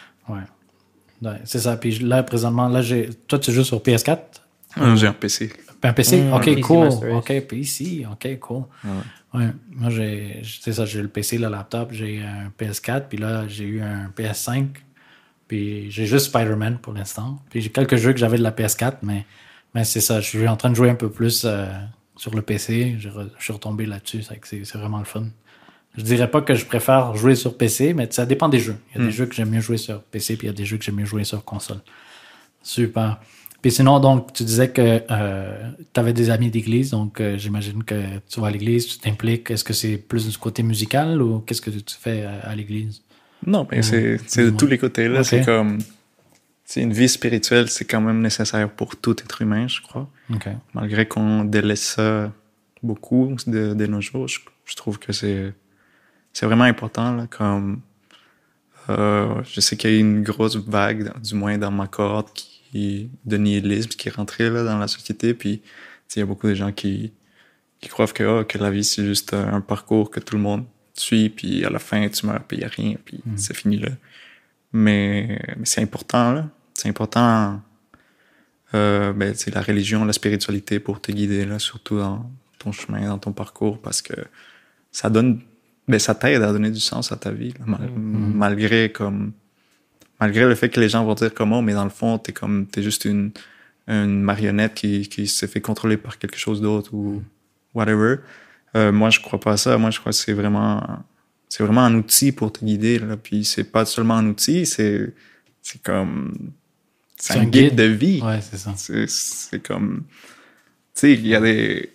Ouais, c'est ça. Puis là, présentement, toi, tu joues sur PS4? J'ai un PC. Un PC? Ok, PC cool. Master Race. Ok, PC, ok, cool. Ouais. Moi, c'est ça, j'ai le PC, le laptop, j'ai un PS4, puis là, j'ai eu un PS5. Puis j'ai juste Spider-Man pour l'instant. Puis j'ai quelques jeux que j'avais de la PS4, mais c'est ça. Je suis en train de jouer un peu plus sur le PC. Je suis retombé là-dessus. C'est vraiment le fun. Je dirais pas que je préfère jouer sur PC, mais ça dépend des jeux. Il y a des jeux que j'aime mieux jouer sur PC, puis il y a des jeux que j'aime mieux jouer sur console. Super. Puis sinon, donc, tu disais que tu avais des amis d'église, donc j'imagine que tu vas à l'église, tu t'impliques. Est-ce que c'est plus du côté musical ou qu'est-ce que tu fais à l'église? Non, mais c'est de tous les côtés. Là. Okay. C'est comme... C'est une vie spirituelle, c'est quand même nécessaire pour tout être humain, je crois. Okay. Malgré qu'on délaisse ça beaucoup de nos jours, je trouve que c'est vraiment important. Là, comme, je sais qu'il y a eu une grosse vague, du moins dans ma cohorte, de nihilisme qui est rentrée là, dans la société. Puis il y a beaucoup de gens qui croient que la vie, c'est juste un parcours que tout le monde suit, puis à la fin, tu meurs, puis il n'y a rien, puis c'est fini là. Mais c'est important, là. C'est important, c'est la religion, la spiritualité pour te guider, là, surtout dans ton chemin, dans ton parcours, parce que ça t'aide à donner du sens à ta vie, là, malgré le fait que les gens vont dire comment, mais dans le fond, t'es juste une marionnette qui se fait contrôler par quelque chose d'autre ou whatever. Moi, je crois pas à ça. Moi, je crois que c'est vraiment un outil pour te guider, là. Puis c'est pas seulement un outil, c'est un guide de vie. Ouais, c'est ça. C'est comme, tu sais, il y a des,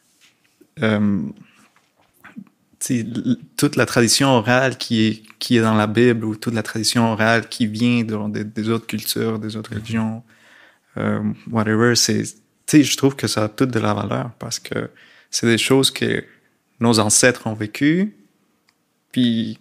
toute la tradition orale qui est dans la Bible, ou toute la tradition orale qui vient des autres cultures, des autres religions, whatever, je trouve que ça a toute de la valeur parce que c'est des choses que nos ancêtres ont vécues. Puis,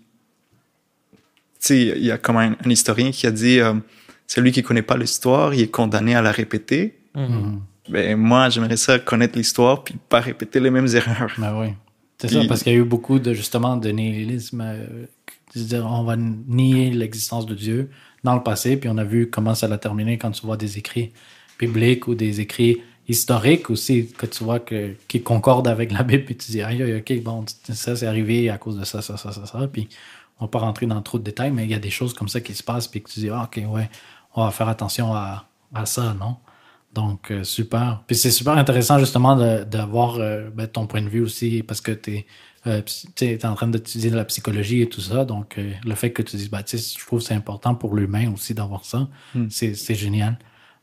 il y a comme un historien qui a dit celui qui connaît pas l'histoire, il est condamné à la répéter. Ben, moi, j'aimerais ça connaître l'histoire puis pas répéter les mêmes erreurs. Ben oui. C'est ça, parce qu'il y a eu beaucoup de nihilisme. C'est-à-dire, on va nier l'existence de Dieu dans le passé, puis on a vu comment ça l'a terminé quand tu vois des écrits bibliques ou des écrits historiques aussi, que tu vois qui concordent avec la Bible, puis tu dis, ok, bon, ça c'est arrivé à cause de ça, puis on va pas rentrer dans trop de détails, mais il y a des choses comme ça qui se passent, puis que tu dis, ok, ouais, on va faire attention à ça, non? Donc, super. Puis c'est super intéressant, justement, d'avoir ton point de vue aussi, parce que t'es en train d'étudier la psychologie et tout ça, donc le fait que tu dises, je trouve que c'est important pour l'humain aussi d'avoir ça, c'est génial.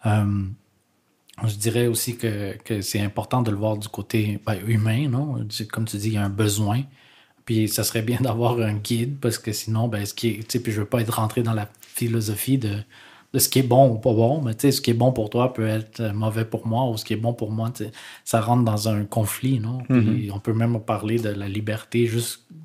Je dirais aussi que c'est important de le voir du côté humain, non? Comme tu dis, il y a un besoin. Puis ça serait bien d'avoir un guide, parce que sinon, puis je veux pas être rentré dans la philosophie de ce qui est bon ou pas bon, mais ce qui est bon pour toi peut être mauvais pour moi, ou ce qui est bon pour moi, ça rentre dans un conflit, non? Puis on peut même parler de la liberté juste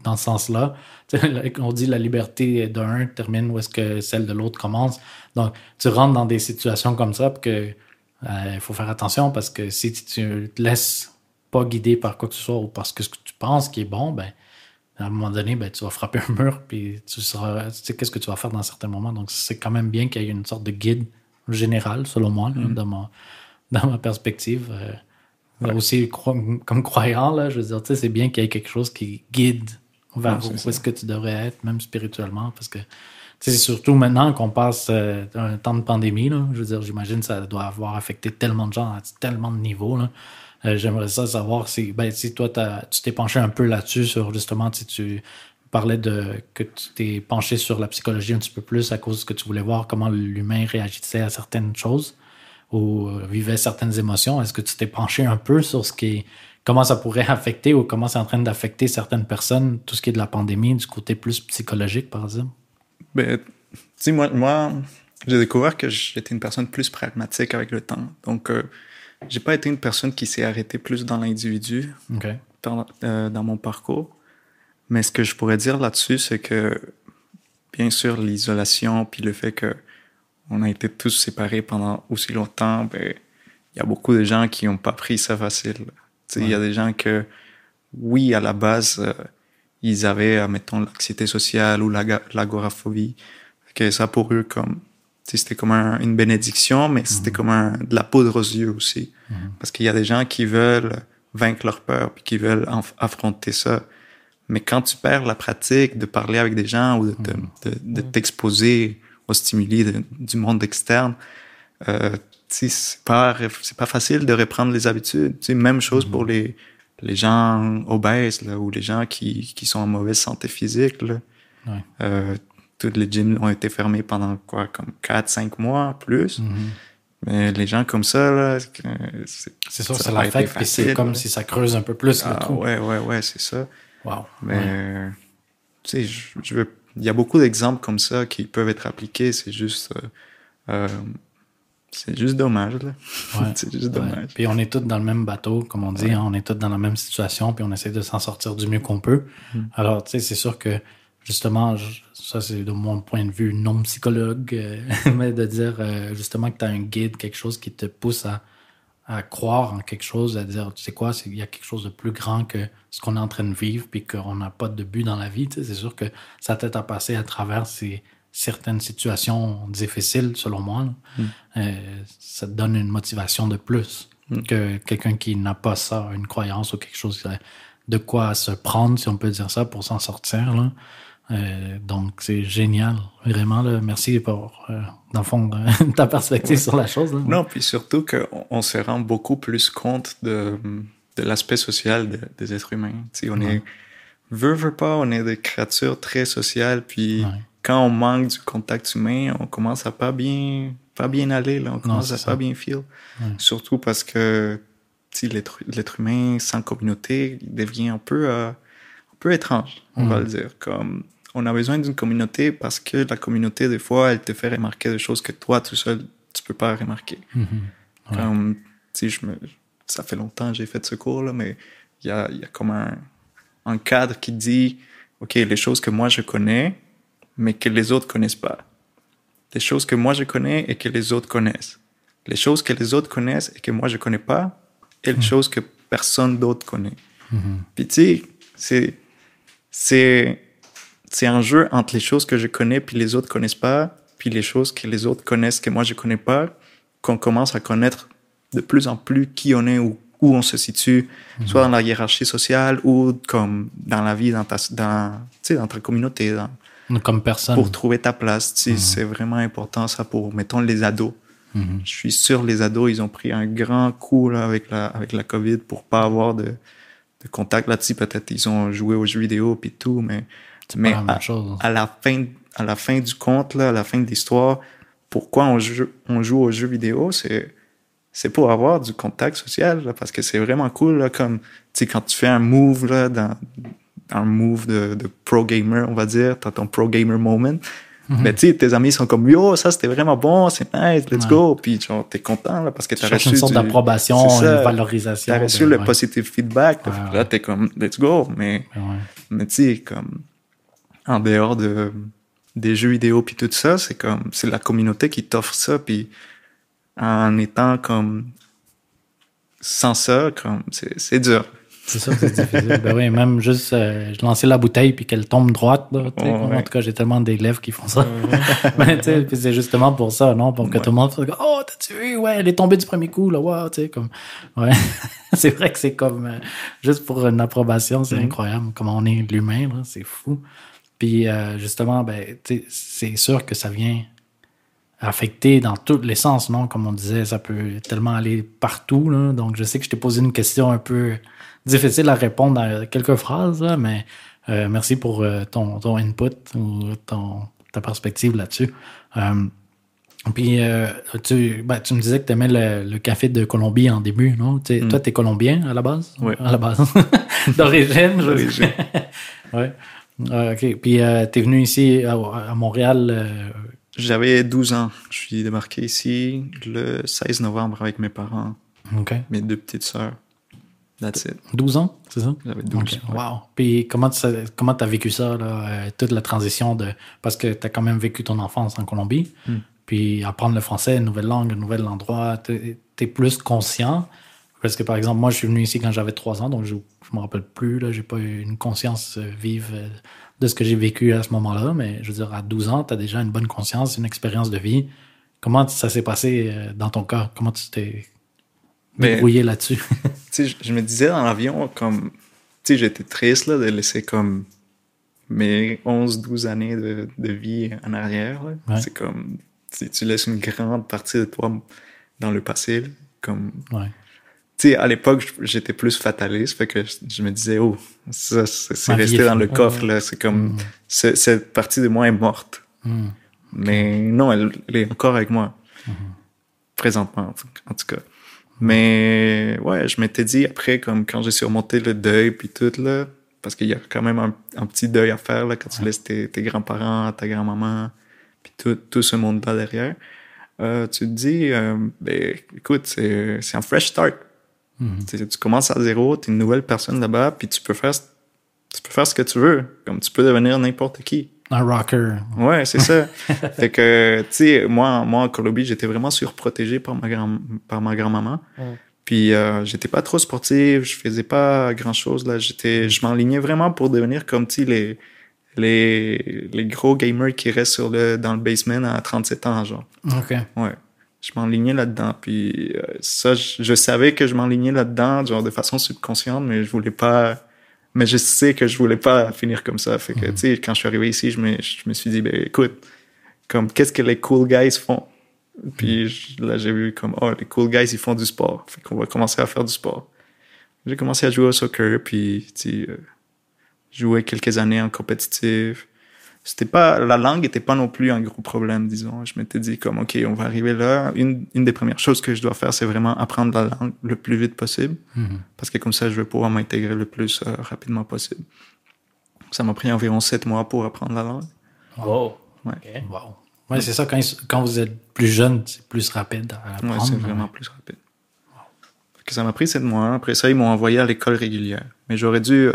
dans ce sens-là. On dit la liberté d'un termine où est-ce que celle de l'autre commence. Donc, tu rentres dans des situations comme ça, puis que il faut faire attention parce que si tu te laisses pas guider par quoi que ce soit ou parce que ce que tu penses qui est bon, ben à un moment donné, ben tu vas frapper un mur puis tu sais qu'est-ce que tu vas faire dans certains moments. Donc c'est quand même bien qu'il y ait une sorte de guide général, selon moi, là, dans ma perspective. Aussi comme croyant, là, je veux dire, tu sais, c'est bien qu'il y ait quelque chose qui guide vers où est-ce que tu devrais être, même spirituellement, parce que c'est surtout maintenant qu'on passe un temps de pandémie, là, je veux dire, j'imagine que ça doit avoir affecté tellement de gens à tellement de niveaux, là. J'aimerais ça savoir si toi, tu t'es penché un peu là-dessus, sur justement, tu parlais que tu t'es penché sur la psychologie un petit peu plus à cause que tu voulais voir comment l'humain réagissait à certaines choses ou vivait certaines émotions. Est-ce que tu t'es penché un peu sur comment ça pourrait affecter ou comment c'est en train d'affecter certaines personnes, tout ce qui est de la pandémie, du côté plus psychologique, par exemple? Ben, tu sais, moi, j'ai découvert que j'étais une personne plus pragmatique avec le temps. Donc, j'ai pas été une personne qui s'est arrêtée plus dans l'individu dans mon parcours. Mais ce que je pourrais dire là-dessus, c'est que, bien sûr, l'isolation puis le fait que on a été tous séparés pendant aussi longtemps, ben, il y a beaucoup de gens qui n'ont pas pris ça facile. Tu sais, il y a des gens que, oui, à la base, ils avaient, mettons, l'anxiété sociale ou l'agoraphobie. Que ça, pour eux, comme, c'était comme une bénédiction, mais c'était comme de la poudre aux yeux aussi. Parce qu'il y a des gens qui veulent vaincre leur peur puis qui veulent affronter ça. Mais quand tu perds la pratique de parler avec des gens ou de t'exposer aux stimuli du monde externe, c'est pas facile de reprendre les habitudes. Même chose pour les gens obèses là, ou les gens qui sont en mauvaise santé physique. Là. Tous les gyms ont été fermés pendant comme 4-5 mois, plus. Mais les gens comme ça, là, c'est sûr, ça l'affecte, puis c'est comme si ça creuse un peu plus le trou. Ouais, c'est ça. Wow. Mais, tu sais, il y a beaucoup d'exemples comme ça qui peuvent être appliqués, c'est juste dommage, là. Ouais. C'est juste dommage. Puis on est tous dans le même bateau, comme on dit, hein, on est tous dans la même situation, puis on essaie de s'en sortir du mieux qu'on peut. Alors, tu sais, c'est sûr que, justement, ça c'est de mon point de vue non psychologue, mais de dire justement que tu as un guide, quelque chose qui te pousse à croire en quelque chose, à dire, tu sais quoi, il y a quelque chose de plus grand que ce qu'on est en train de vivre, puis qu'on n'a pas de but dans la vie. Tu sais, c'est sûr que ça t'aide à passer à travers certaines situations difficiles, selon moi. Ça te donne une motivation de plus que quelqu'un qui n'a pas ça, une croyance ou quelque chose de quoi se prendre, si on peut dire ça, pour s'en sortir, là. Donc, c'est génial. Vraiment, là, merci pour, dans le fond, ta perspective sur la chose. Là. Non, puis surtout qu'on se rend beaucoup plus compte de l'aspect social des êtres humains. T'sais, on est, veut pas, on est des créatures très sociales, puis quand on manque du contact humain, on commence à pas bien aller, là. On commence à pas bien feel. Surtout parce que l'être humain sans communauté, il devient un peu étrange, on va le dire. Comme, on a besoin d'une communauté parce que la communauté, des fois, elle te fait remarquer des choses que toi, tout seul, tu peux pas remarquer. Comme, tu sais, ça fait longtemps que j'ai fait ce cours-là, mais il y a comme un cadre qui dit, OK, les choses que moi je connais, mais que les autres connaissent pas. Les choses que moi je connais et que les autres connaissent. Les choses que les autres connaissent et que moi je connais pas, et les choses que personne d'autre connaît. Puis tu sais, c'est un jeu entre les choses que je connais puis les autres connaissent pas, puis les choses que les autres connaissent que moi je connais pas, qu'on commence à connaître de plus en plus qui on est ou où on se situe, soit dans la hiérarchie sociale ou comme dans la vie, dans ta communauté. Comme personne. Pour trouver ta place. C'est vraiment important ça pour, mettons, les ados. Je suis sûr les ados, ils ont pris un grand coup là, avec la COVID pour pas avoir de contact là-dessus. Peut-être ils ont joué aux jeux vidéo puis tout, mais à la fin du conte, là, à la fin de l'histoire, pourquoi on joue aux jeux vidéo, c'est pour avoir du contact social, là, parce que c'est vraiment cool, là, comme, tu sais, quand tu fais un move, là, dans un move de pro gamer, on va dire, t'as ton pro gamer moment, Mais tu sais, tes amis sont comme, yo, ça c'était vraiment bon, c'est nice, let's go. Puis genre, t'es content là, parce que t'as reçu une sorte d'approbation, une valorisation. T'as reçu le positive feedback. Là, t'es comme, let's go. Mais tu sais, comme, en dehors des jeux vidéo puis tout ça, c'est comme, c'est la communauté qui t'offre ça. Puis en étant comme, sans ça, comme, c'est dur. C'est ça, c'est difficile. Ben oui, même juste lancer la bouteille puis qu'elle tombe droite. Là, en tout cas, j'ai tellement d'élèves qui font ça. Mais tu sais, puis c'est justement pour ça, non? Pour que tout le monde fasse « Oh, t'as-tu vu? Ouais, elle est tombée du premier coup, là, wow! » Tu sais, comme... Ouais. C'est vrai que c'est comme... juste pour une approbation, c'est incroyable. Comment on est l'humain, là, c'est fou. Puis justement, ben, tu sais, c'est sûr que ça vient affecter dans tous les sens, non? Comme on disait, ça peut tellement aller partout, là. Donc, je sais que je t'ai posé une question un peu difficile à répondre à quelques phrases, là, mais merci pour ton input ou ta perspective là-dessus. Puis, tu me disais que tu aimais le café de Colombie en début, non? Toi, t'es colombien à la base? Oui. À la base. D'origine? D'origine. Oui. OK. Puis, t'es venu ici à Montréal... J'avais 12 ans. Je suis débarqué ici le 16 novembre avec mes parents. OK. Mes 2 petites sœurs. That's it. 12 ans, c'est ça? J'avais 12 okay. Ouais. Wow. Puis comment t'as vécu ça, là, toute la transition parce que t'as quand même vécu ton enfance en Colombie, puis apprendre le français, une nouvelle langue, un nouvel endroit, t'es plus conscient. Parce que, par exemple, moi, je suis venu ici quand j'avais 3 ans, donc je me rappelle plus, là, j'ai pas eu une conscience vive de ce que j'ai vécu à ce moment-là, mais je veux dire, à 12 ans, t'as déjà une bonne conscience, une expérience de vie. Comment ça s'est passé dans ton cas? Comment tu t'es débrouillé là-dessus? Tu sais, je me disais dans l'avion, comme, tu sais, j'étais triste, là, de laisser comme mes 11-12 années de vie en arrière, là. Ouais. C'est comme, tu laisses une grande partie de toi dans le passé, là, comme... Ouais. Tu sais, à l'époque, j'étais plus fataliste, fait que je me disais, oh, ça, c'est resté dans le coffre, là. C'est comme, cette partie de moi est morte. Mais non, elle est encore avec moi. Présentement, en tout cas. Mais, ouais, je m'étais dit, après, comme quand j'ai surmonté le deuil puis tout, là, parce qu'il y a quand même un petit deuil à faire, là, quand tu laisses tes grands-parents, ta grand-maman, puis tout ce monde-là derrière, tu te dis, ben, écoute, c'est un fresh start. Tu commences à zéro, t'es une nouvelle personne là-bas, puis tu peux faire ce que tu veux. Comme tu peux devenir n'importe qui. Un rocker. Ouais, c'est ça. Fait que, tu sais, moi, en Colombie, j'étais vraiment surprotégé par ma grand-maman. Puis, j'étais pas trop sportif, je faisais pas grand-chose, là. Je m'enlignais vraiment pour devenir comme, tu sais, les gros gamers qui restent dans le basement à 37 ans, genre. OK. Ouais. Je m'enlignais là-dedans. Puis ça, je savais que je m'enlignais là-dedans, genre de façon subconsciente, mais je voulais pas... Mais je sais que je voulais pas finir comme ça. Fait que, tu sais, quand je suis arrivé ici, je me suis dit, ben écoute, comme, qu'est-ce que les cool guys font? Puis là, j'ai vu comme, oh, les cool guys, ils font du sport. Fait qu'on va commencer à faire du sport. J'ai commencé à jouer au soccer, puis, tu sais, jouer quelques années en compétitif. La langue était pas non plus un gros problème, disons. Je m'étais dit comme, OK, on va arriver là. Une des premières choses que je dois faire, c'est vraiment apprendre la langue le plus vite possible. Parce que comme ça, je vais pouvoir m'intégrer le plus rapidement possible. Ça m'a pris environ 7 mois pour apprendre la langue. Oh. Ouais. Okay. Wow. Ouais, c'est ça, quand vous êtes plus jeune, c'est plus rapide à apprendre. Ouais, c'est vraiment plus rapide. Wow. Que ça m'a pris 7 mois. Après ça, ils m'ont envoyé à l'école régulière. Mais j'aurais dû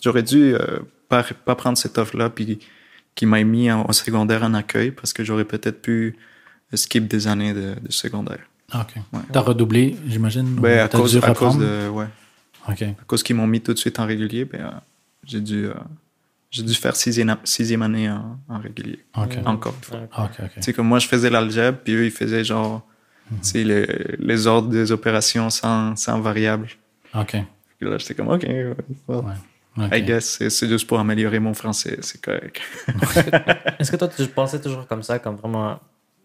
pas prendre cette offre-là, puis qui m'a mis en secondaire en accueil parce que j'aurais peut-être pu skip des années de secondaire. OK. Ouais. T'as redoublé, j'imagine? Ben, à cause de... Ouais. OK. À cause qu'ils m'ont mis tout de suite en régulier, ben, j'ai dû faire sixième année en régulier. OK. Encore. OK. Tu sais, comme moi, je faisais l'algèbre, puis eux, ils faisaient genre, tu sais, les ordres des opérations sans variable. OK. Puis là, j'étais comme, OK, well, ouais. Okay. I guess c'est juste pour améliorer mon français, c'est correct. Est-ce que toi, tu pensais toujours comme ça, comme vraiment...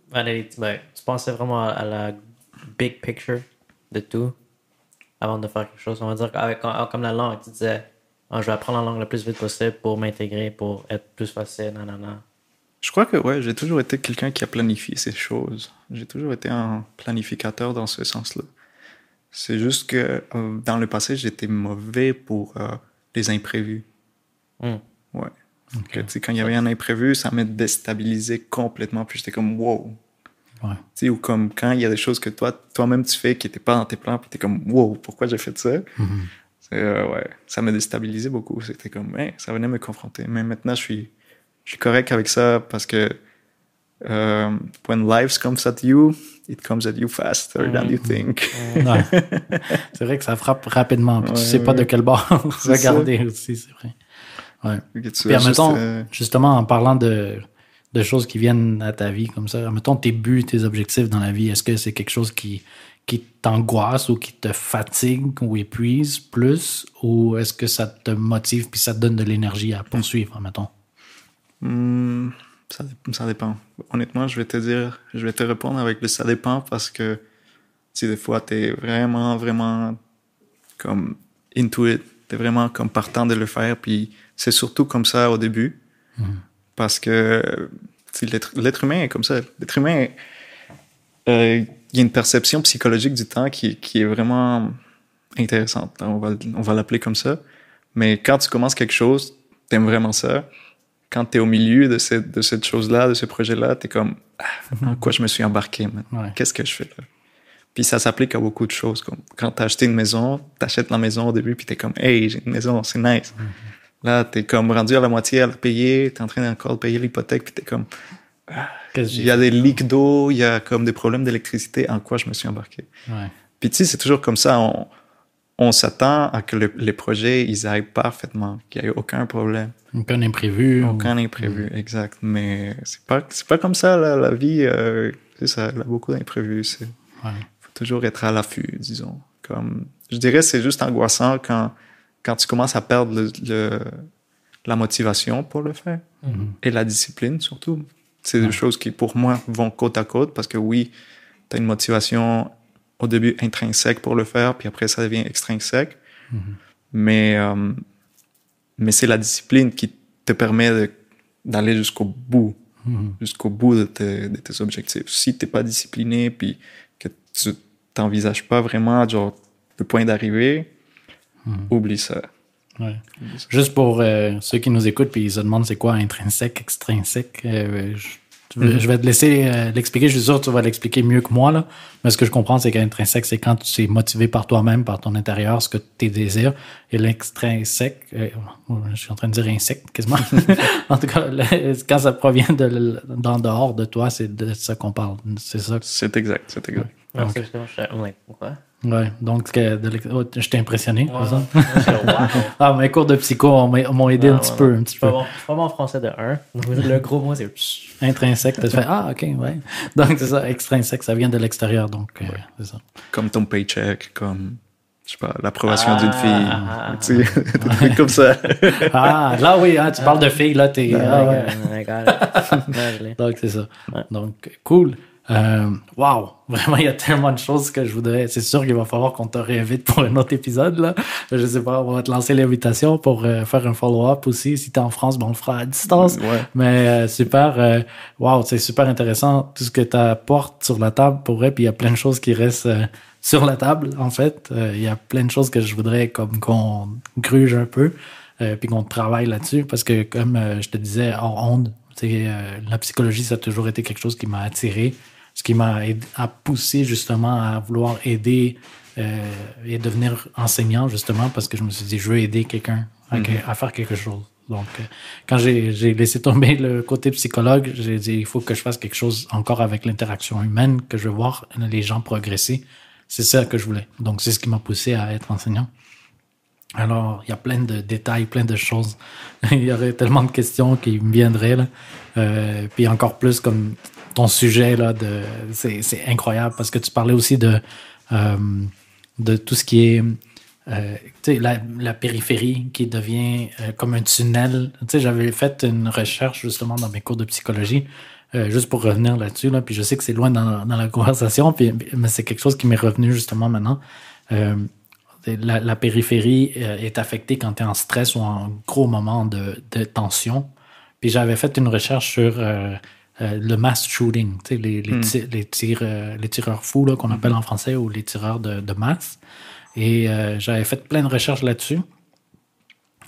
tu pensais vraiment à la big picture de tout avant de faire quelque chose? On va dire comme la langue, tu disais, je vais apprendre la langue le plus vite possible pour m'intégrer, pour être plus facile, nanana. Je crois que, ouais, j'ai toujours été quelqu'un qui a planifié ces choses. J'ai toujours été un planificateur dans ce sens-là. C'est juste que dans le passé, j'étais mauvais pour... les imprévus. Ouais. Okay. Que, quand il y avait un imprévu, ça m'a déstabilisé complètement. Puis j'étais comme, wow. Ouais. Ou comme quand il y a des choses que toi-même tu fais qui n'étaient pas dans tes plans, puis t'es comme, wow, pourquoi j'ai fait ça? Ouais, ça m'a déstabilisé beaucoup. C'était comme, ça venait me confronter. Mais maintenant, je suis correct avec ça parce que when life comes at you, it comes at you faster than you think. Ouais. C'est vrai que ça frappe rapidement. Puis tu sais pas de quel bord regarder aussi, c'est vrai. Ouais. Puis admettons, justement, en parlant de choses qui viennent à ta vie comme ça, admettons tes buts, tes objectifs dans la vie, est-ce que c'est quelque chose qui t'angoisse ou qui te fatigue ou épuise plus, ou est-ce que ça te motive puis ça te donne de l'énergie à poursuivre, admettons? Ça dépend. Honnêtement, je vais te répondre avec le ça dépend parce que, tu sais, des fois, t'es vraiment, vraiment comme into it. T'es vraiment comme partant de le faire, puis c'est surtout comme ça au début. Parce que, tu sais, l'être humain est comme ça. L'être humain, il y a une perception psychologique du temps qui est vraiment intéressante. On va l'appeler comme ça. Mais quand tu commences quelque chose, t'aimes vraiment ça. Quand tu es au milieu de cette chose-là, de ce projet-là, tu es comme, en quoi je me suis embarqué, man? Ouais. Qu'est-ce que je fais là? Puis ça s'applique à beaucoup de choses. Comme quand tu as acheté une maison, tu achètes la maison au début, puis tu es comme, hey, j'ai une maison, c'est nice. Là, tu es comme rendu à la moitié à la payer, tu es en train encore de payer l'hypothèque, puis tu es comme, il y a des leaks d'eau, il y a comme des problèmes d'électricité, en quoi je me suis embarqué? Ouais. Puis tu sais, c'est toujours comme ça. On s'attend à que les projets, ils aillent parfaitement, qu'il n'y ait aucun problème. Aucun imprévu. Aucun imprévu, exact. Mais c'est pas comme ça, là, la vie. C'est ça, il y a beaucoup d'imprévus. Faut toujours être à l'affût, disons. Comme, je dirais, c'est juste angoissant quand tu commences à perdre la motivation pour le faire. Et la discipline, surtout. C'est des choses qui, pour moi, vont côte à côte parce que oui, tu as une motivation au début intrinsèque pour le faire, puis après ça devient extrinsèque. Mais c'est la discipline qui te permet d'aller jusqu'au bout, jusqu'au bout de tes objectifs. Si t'es pas discipliné, puis que tu t'envisages pas vraiment genre le point d'arrivée, oublie ça. Ouais. Juste pour ceux qui nous écoutent puis ils se demandent c'est quoi intrinsèque, extrinsèque, je vais te laisser l'expliquer. Je suis sûr que tu vas l'expliquer mieux que moi, là. Mais ce que je comprends, c'est qu'intrinsèque, c'est quand tu es motivé par toi-même, par ton intérieur, ce que tu désires. Et l'extrinsèque, je suis en train de dire insecte, quasiment. En tout cas, quand ça provient d'en dehors de toi, c'est de ça qu'on parle. C'est ça. C'est exact. Ouais. Non, c'est justement, pourquoi? Ouais, donc je t'ai impressionné, par exemple. Mes cours de psycho m'ont aidé un petit peu. Je suis pas bon en français de 1. Le gros mot, c'est intrinsèque. Tu fais, ok, ouais. Donc, c'est ça, extrinsèque, ça vient de l'extérieur, donc c'est ça. Comme ton paycheck, comme, je sais pas, l'approbation d'une fille. Tu sais, des trucs comme ça. Là, oui, tu parles de filles, là, t'es... Donc, c'est ça. Donc, cool. Wow, vraiment, il y a tellement de choses que je voudrais. C'est sûr qu'il va falloir qu'on te réinvite pour un autre épisode, là. Je sais pas, on va te lancer l'invitation pour faire un follow-up aussi. Si t'es en France, on le fera à distance. Ouais. Mais super, wow, c'est super intéressant tout ce que t'apportes sur la table pour vrai. Puis il y a plein de choses qui restent sur la table, en fait. Il y a plein de choses que je voudrais comme qu'on gruge un peu, puis qu'on travaille là-dessus. Parce que comme je te disais hors onde, la psychologie, ça a toujours été quelque chose qui m'a attiré. Ce qui m'a poussé justement à vouloir aider et devenir enseignant, justement, parce que je me suis dit, je veux aider quelqu'un à faire quelque chose. Donc, quand j'ai laissé tomber le côté psychologue, j'ai dit, il faut que je fasse quelque chose encore avec l'interaction humaine, que je veux voir les gens progresser. C'est ça que je voulais. Donc, c'est ce qui m'a poussé à être enseignant. Alors, il y a plein de détails, plein de choses. Il y aurait tellement de questions qui me viendraient, là. Puis encore plus comme ton sujet, là, c'est incroyable parce que tu parlais aussi de tout ce qui est, tu sais, la périphérie qui devient comme un tunnel. Tu sais, j'avais fait une recherche justement dans mes cours de psychologie, juste pour revenir là-dessus, là. Puis je sais que c'est loin dans la conversation, mais c'est quelque chose qui m'est revenu justement maintenant. La périphérie est affectée quand tu es en stress ou en gros moment de tension. Puis j'avais fait une recherche sur le mass shooting, tu sais, les tireurs fous là, qu'on appelle en français, ou les tireurs de masse. Et j'avais fait plein de recherches là-dessus.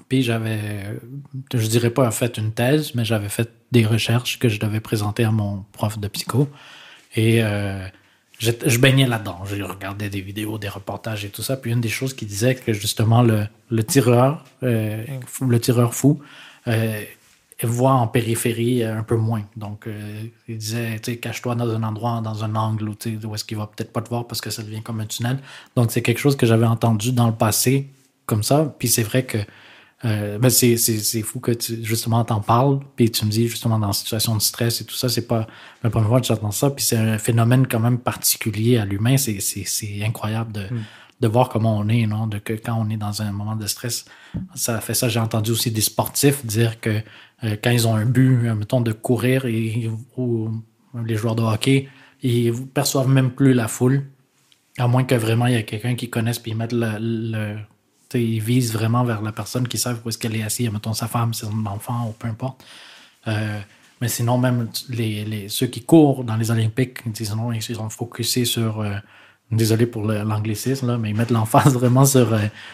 Puis je dirais pas fait une thèse, mais j'avais fait des recherches que je devais présenter à mon prof de psycho. Et je baignais là-dedans. Je regardais des vidéos, des reportages et tout ça. Puis une des choses qui disait que justement le tireur fou voit en périphérie un peu moins. Donc, il disait, tu sais, cache-toi dans un endroit, dans un angle où est-ce qu'il va peut-être pas te voir parce que ça devient comme un tunnel. Donc, c'est quelque chose que j'avais entendu dans le passé comme ça. Puis c'est vrai que c'est fou que justement t'en parles, puis tu me dis justement dans la situation de stress et tout ça, c'est pas la première fois que j'entends ça, puis c'est un phénomène quand même particulier à l'humain, c'est incroyable de voir comment on est, non, que quand on est dans un moment de stress, ça fait ça. J'ai entendu aussi des sportifs dire que quand ils ont un but, mettons de courir ou les joueurs de hockey, ils perçoivent même plus la foule, à moins que vraiment il y ait quelqu'un qui connaisse puis ils mettent ils visent vraiment vers la personne qui savent où est-ce qu'elle est assise, mettons sa femme, son enfant ou peu importe. Mais sinon, même ceux qui courent dans les Olympiques, ils sont focusés sur... désolé pour l'anglicisme, là, mais ils mettent l'emphase vraiment sur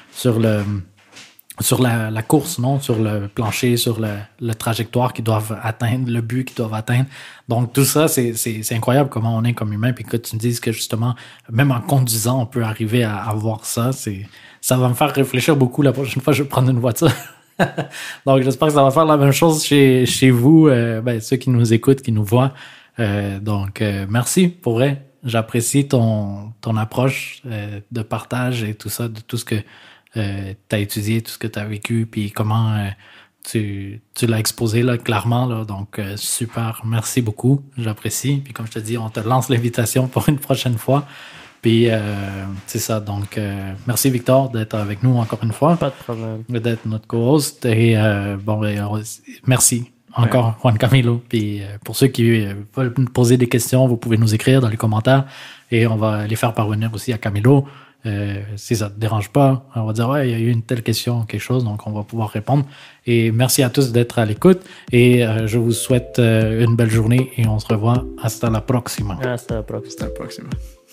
la course, non, sur le plancher, sur la trajectoire qu'ils doivent atteindre, le but qu'ils doivent atteindre. Donc tout ça, c'est incroyable comment on est comme humain. Puis que tu me dises que justement, même en conduisant, on peut arriver à voir ça. Ça va me faire réfléchir beaucoup la prochaine fois que je vais prendre une voiture. Donc j'espère que ça va faire la même chose chez vous, ceux qui nous écoutent, qui nous voient. Donc merci pour vrai. J'apprécie ton approche de partage et tout ça, de tout ce que tu as étudié, tout ce que tu as vécu, puis comment tu l'as exposé là, clairement. Là, donc, super. Merci beaucoup. J'apprécie. Puis comme je te dis, on te lance l'invitation pour une prochaine fois. Puis, c'est ça. Donc, merci Victor d'être avec nous encore une fois. Pas de problème. D'être notre co-host. Et merci. Encore, Juan Camilo. Puis pour ceux qui veulent nous poser des questions, vous pouvez nous écrire dans les commentaires et on va les faire parvenir aussi à Camilo. Si ça ne te dérange pas, on va dire ouais, il y a eu une telle question, quelque chose, donc on va pouvoir répondre. Et merci à tous d'être à l'écoute et je vous souhaite une belle journée et on se revoit hasta la próxima. Hasta la próxima. Hasta la próxima.